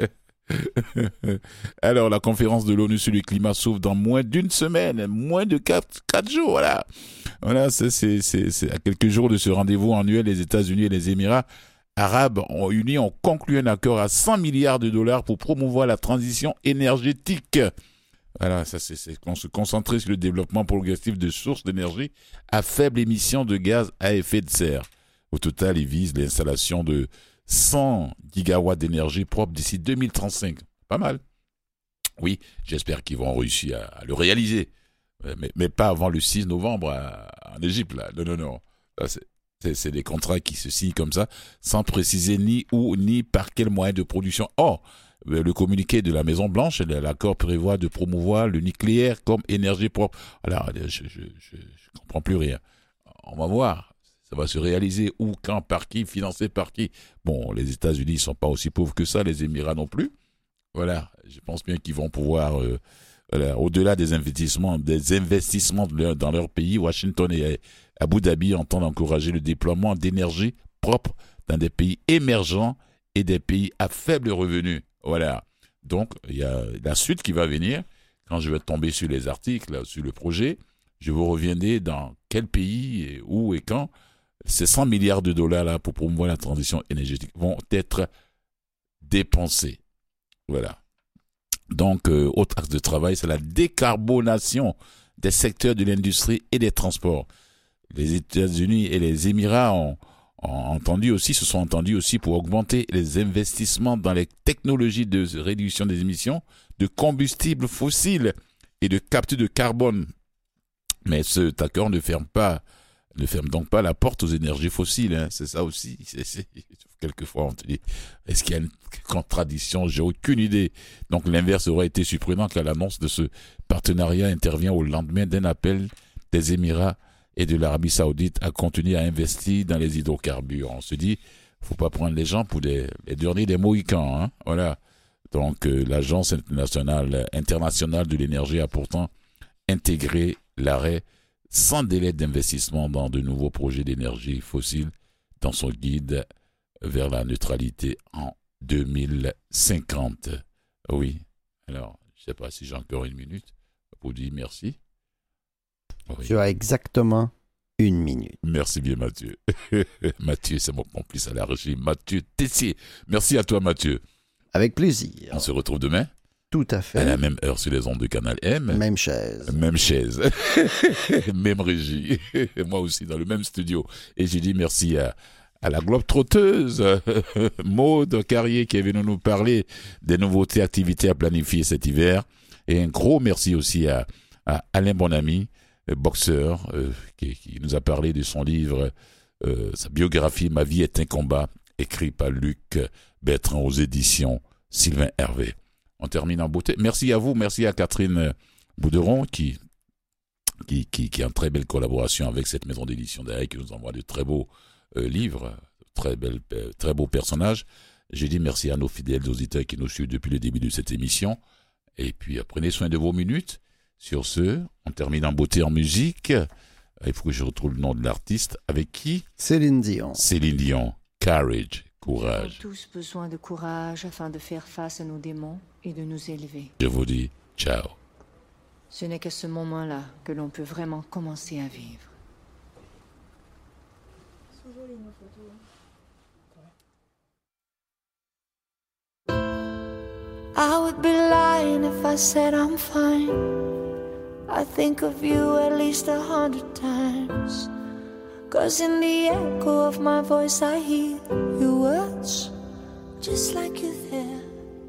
S1: Alors, la conférence de l'ONU sur le climat s'ouvre dans moins d'une semaine, moins de 4 jours, voilà. Voilà, c'est à quelques jours de ce rendez-vous annuel, les États-Unis et les Émirats arabes unis ont conclu un accord à 100 milliards de dollars pour promouvoir la transition énergétique. Voilà, ça c'est se concentrer sur le développement progressif de sources d'énergie à faible émission de gaz à effet de serre. Au total, ils visent l'installation de 100 gigawatts d'énergie propre d'ici 2035. Pas mal. Oui, j'espère qu'ils vont réussir à le réaliser. Mais pas avant le 6 novembre en Égypte, là. Non. Là, c'est des contrats qui se signent comme ça, sans préciser ni où, ni par quel moyen de production. Or, le communiqué de la Maison-Blanche, l'accord prévoit de promouvoir le nucléaire comme énergie propre. Alors, je comprends plus rien. On va voir. Ça va se réaliser où, quand, par qui, financé par qui. Bon, les États-Unis ne sont pas aussi pauvres que ça, les Émirats non plus. Voilà, je pense bien qu'ils vont pouvoir, au-delà des investissements dans leur pays, Washington et Abu Dhabi entendent encourager le déploiement d'énergie propre dans des pays émergents et des pays à faible revenu. Voilà. Donc, il y a la suite qui va venir. Quand je vais tomber sur les articles, là, sur le projet, je vous reviendrai dans quel pays, et où et quand ces 100 milliards de dollars là, pour promouvoir la transition énergétique vont être dépensés. Voilà. Donc, autre axe de travail, c'est la décarbonation des secteurs de l'industrie et des transports. Les États-Unis et les Émirats se sont entendus aussi pour augmenter les investissements dans les technologies de réduction des émissions de combustibles fossiles et de capture de carbone. Mais cet accord ne ferme donc pas la porte aux énergies fossiles. Hein. C'est ça aussi. Quelquefois, on te dit, est-ce qu'il y a une contradiction? J'ai aucune idée. Donc, l'inverse aurait été surprenant car l'annonce de ce partenariat intervient au lendemain d'un appel des Émirats et de l'Arabie Saoudite à continuer à investir dans les hydrocarbures. On se dit, faut pas prendre les gens pour les derniers des Mohicans. Hein. Voilà. Donc, l'Agence internationale de l'énergie a pourtant intégré l'arrêt sans délai d'investissement dans de nouveaux projets d'énergie fossile dans son guide vers la neutralité en 2050. Oui. Alors, je ne sais pas si j'ai encore une minute pour dire merci. Oui.
S6: Tu as exactement 1 minute.
S1: Merci bien, Mathieu. Mathieu, c'est mon complice à la régie. Mathieu Tessier. Merci à toi, Mathieu.
S6: Avec plaisir.
S1: On se retrouve demain.
S6: Tout à fait.
S1: À la même heure sur les ondes de Canal M.
S6: Même chaise.
S1: Même chaise. Même régie. Moi aussi dans le même studio. Et j'ai dit merci à la globe-trotteuse Maude Carrier qui est venue nous parler des nouveautés activités à planifier cet hiver. Et un gros merci aussi à Alain Bonami, boxeur, qui nous a parlé de son livre, sa biographie « Ma vie est un combat », écrit par Luc Bertrand aux éditions Sylvain Hervé. On termine en beauté. Merci à vous, merci à Catherine Bouderon qui a une très belle collaboration avec cette maison d'édition derrière, qui nous envoie de très beaux livres, très beaux personnages. J'ai dit merci à nos fidèles auditeurs qui nous suivent depuis le début de cette émission. Et puis prenez soin de vos minutes. Sur ce, on termine en beauté en musique. Il faut que je retrouve le nom de l'artiste. Avec qui?
S6: Céline Dion.
S1: Céline Dion. Courage. Courage.
S7: Nous avons tous besoin de courage afin de faire face à nos démons et de nous élever.
S1: Je vous dis ciao.
S7: Ce n'est qu'à ce moment-là que l'on peut vraiment commencer à vivre.
S8: I would be lying if I said I'm fine. I think of you at least 100 times. 'Cause in the echo of my voice I hear your words, just like you're there.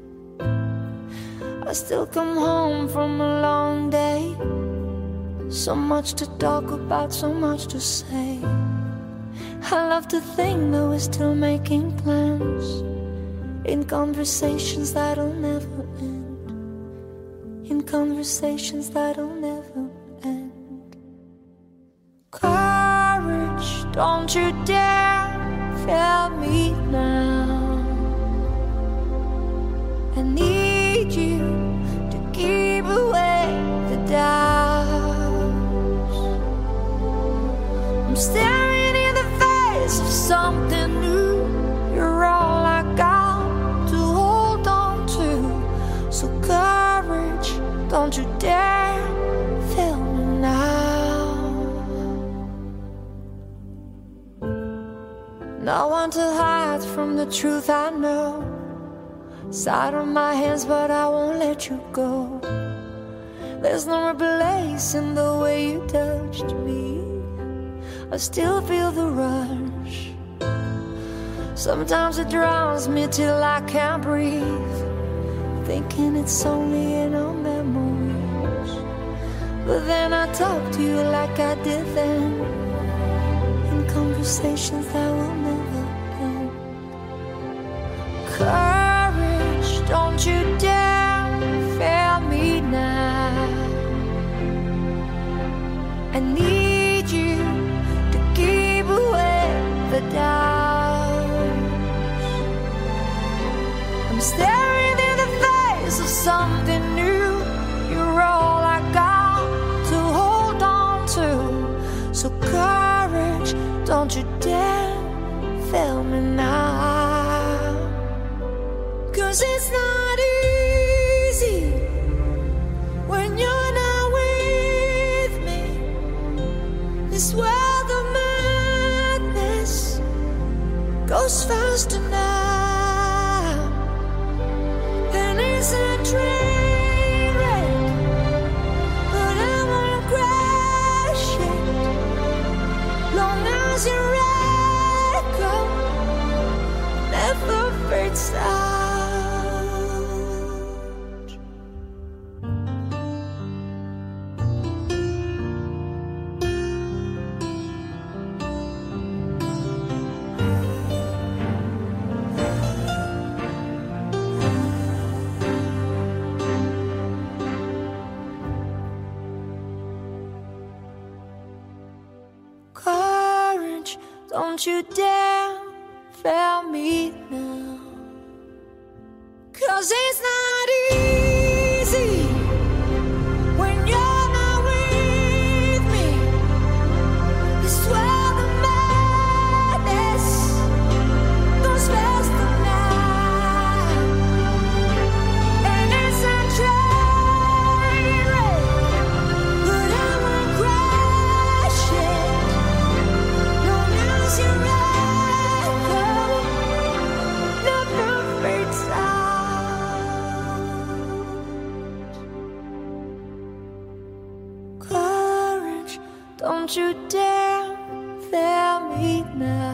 S8: I still come home from a long day. So much to talk about, so much to say. I love to think that we're still making plans, in conversations that'll never end, in conversations that'll never end. Courage, don't you dare fail me now. I need you to keep away the doubts. I'm staring in the face of something new. You're all I got to hold on to. So courage, don't you dare fail me now. No one to hide from the truth I know. Side on my hands, but I won't let you go. There's no replacing the way you touched me. I still feel the rush. Sometimes it drowns me till I can't breathe, thinking it's only in our memories. But then I talk to you like I did then, in conversations that will never end. Courage, don't you dare fail me now. I need you to keep away the doubts. I'm staring in the face of something new. You're all I got to hold on to. So courage, don't you dare fail me now. 'Cause it's not easy when you're not with me. This world of madness goes faster now. And it's a train wreck, but I won't crash it. Long as your echo never fades out. Don't you dare fail me now. 'Cause it's not easy when you're not with me. It's where the madness goes fast tonight. And it's a train wreck, but I won't crash it. No, now's your anthem, not perfect sound. Courage, don't you dare fail me now.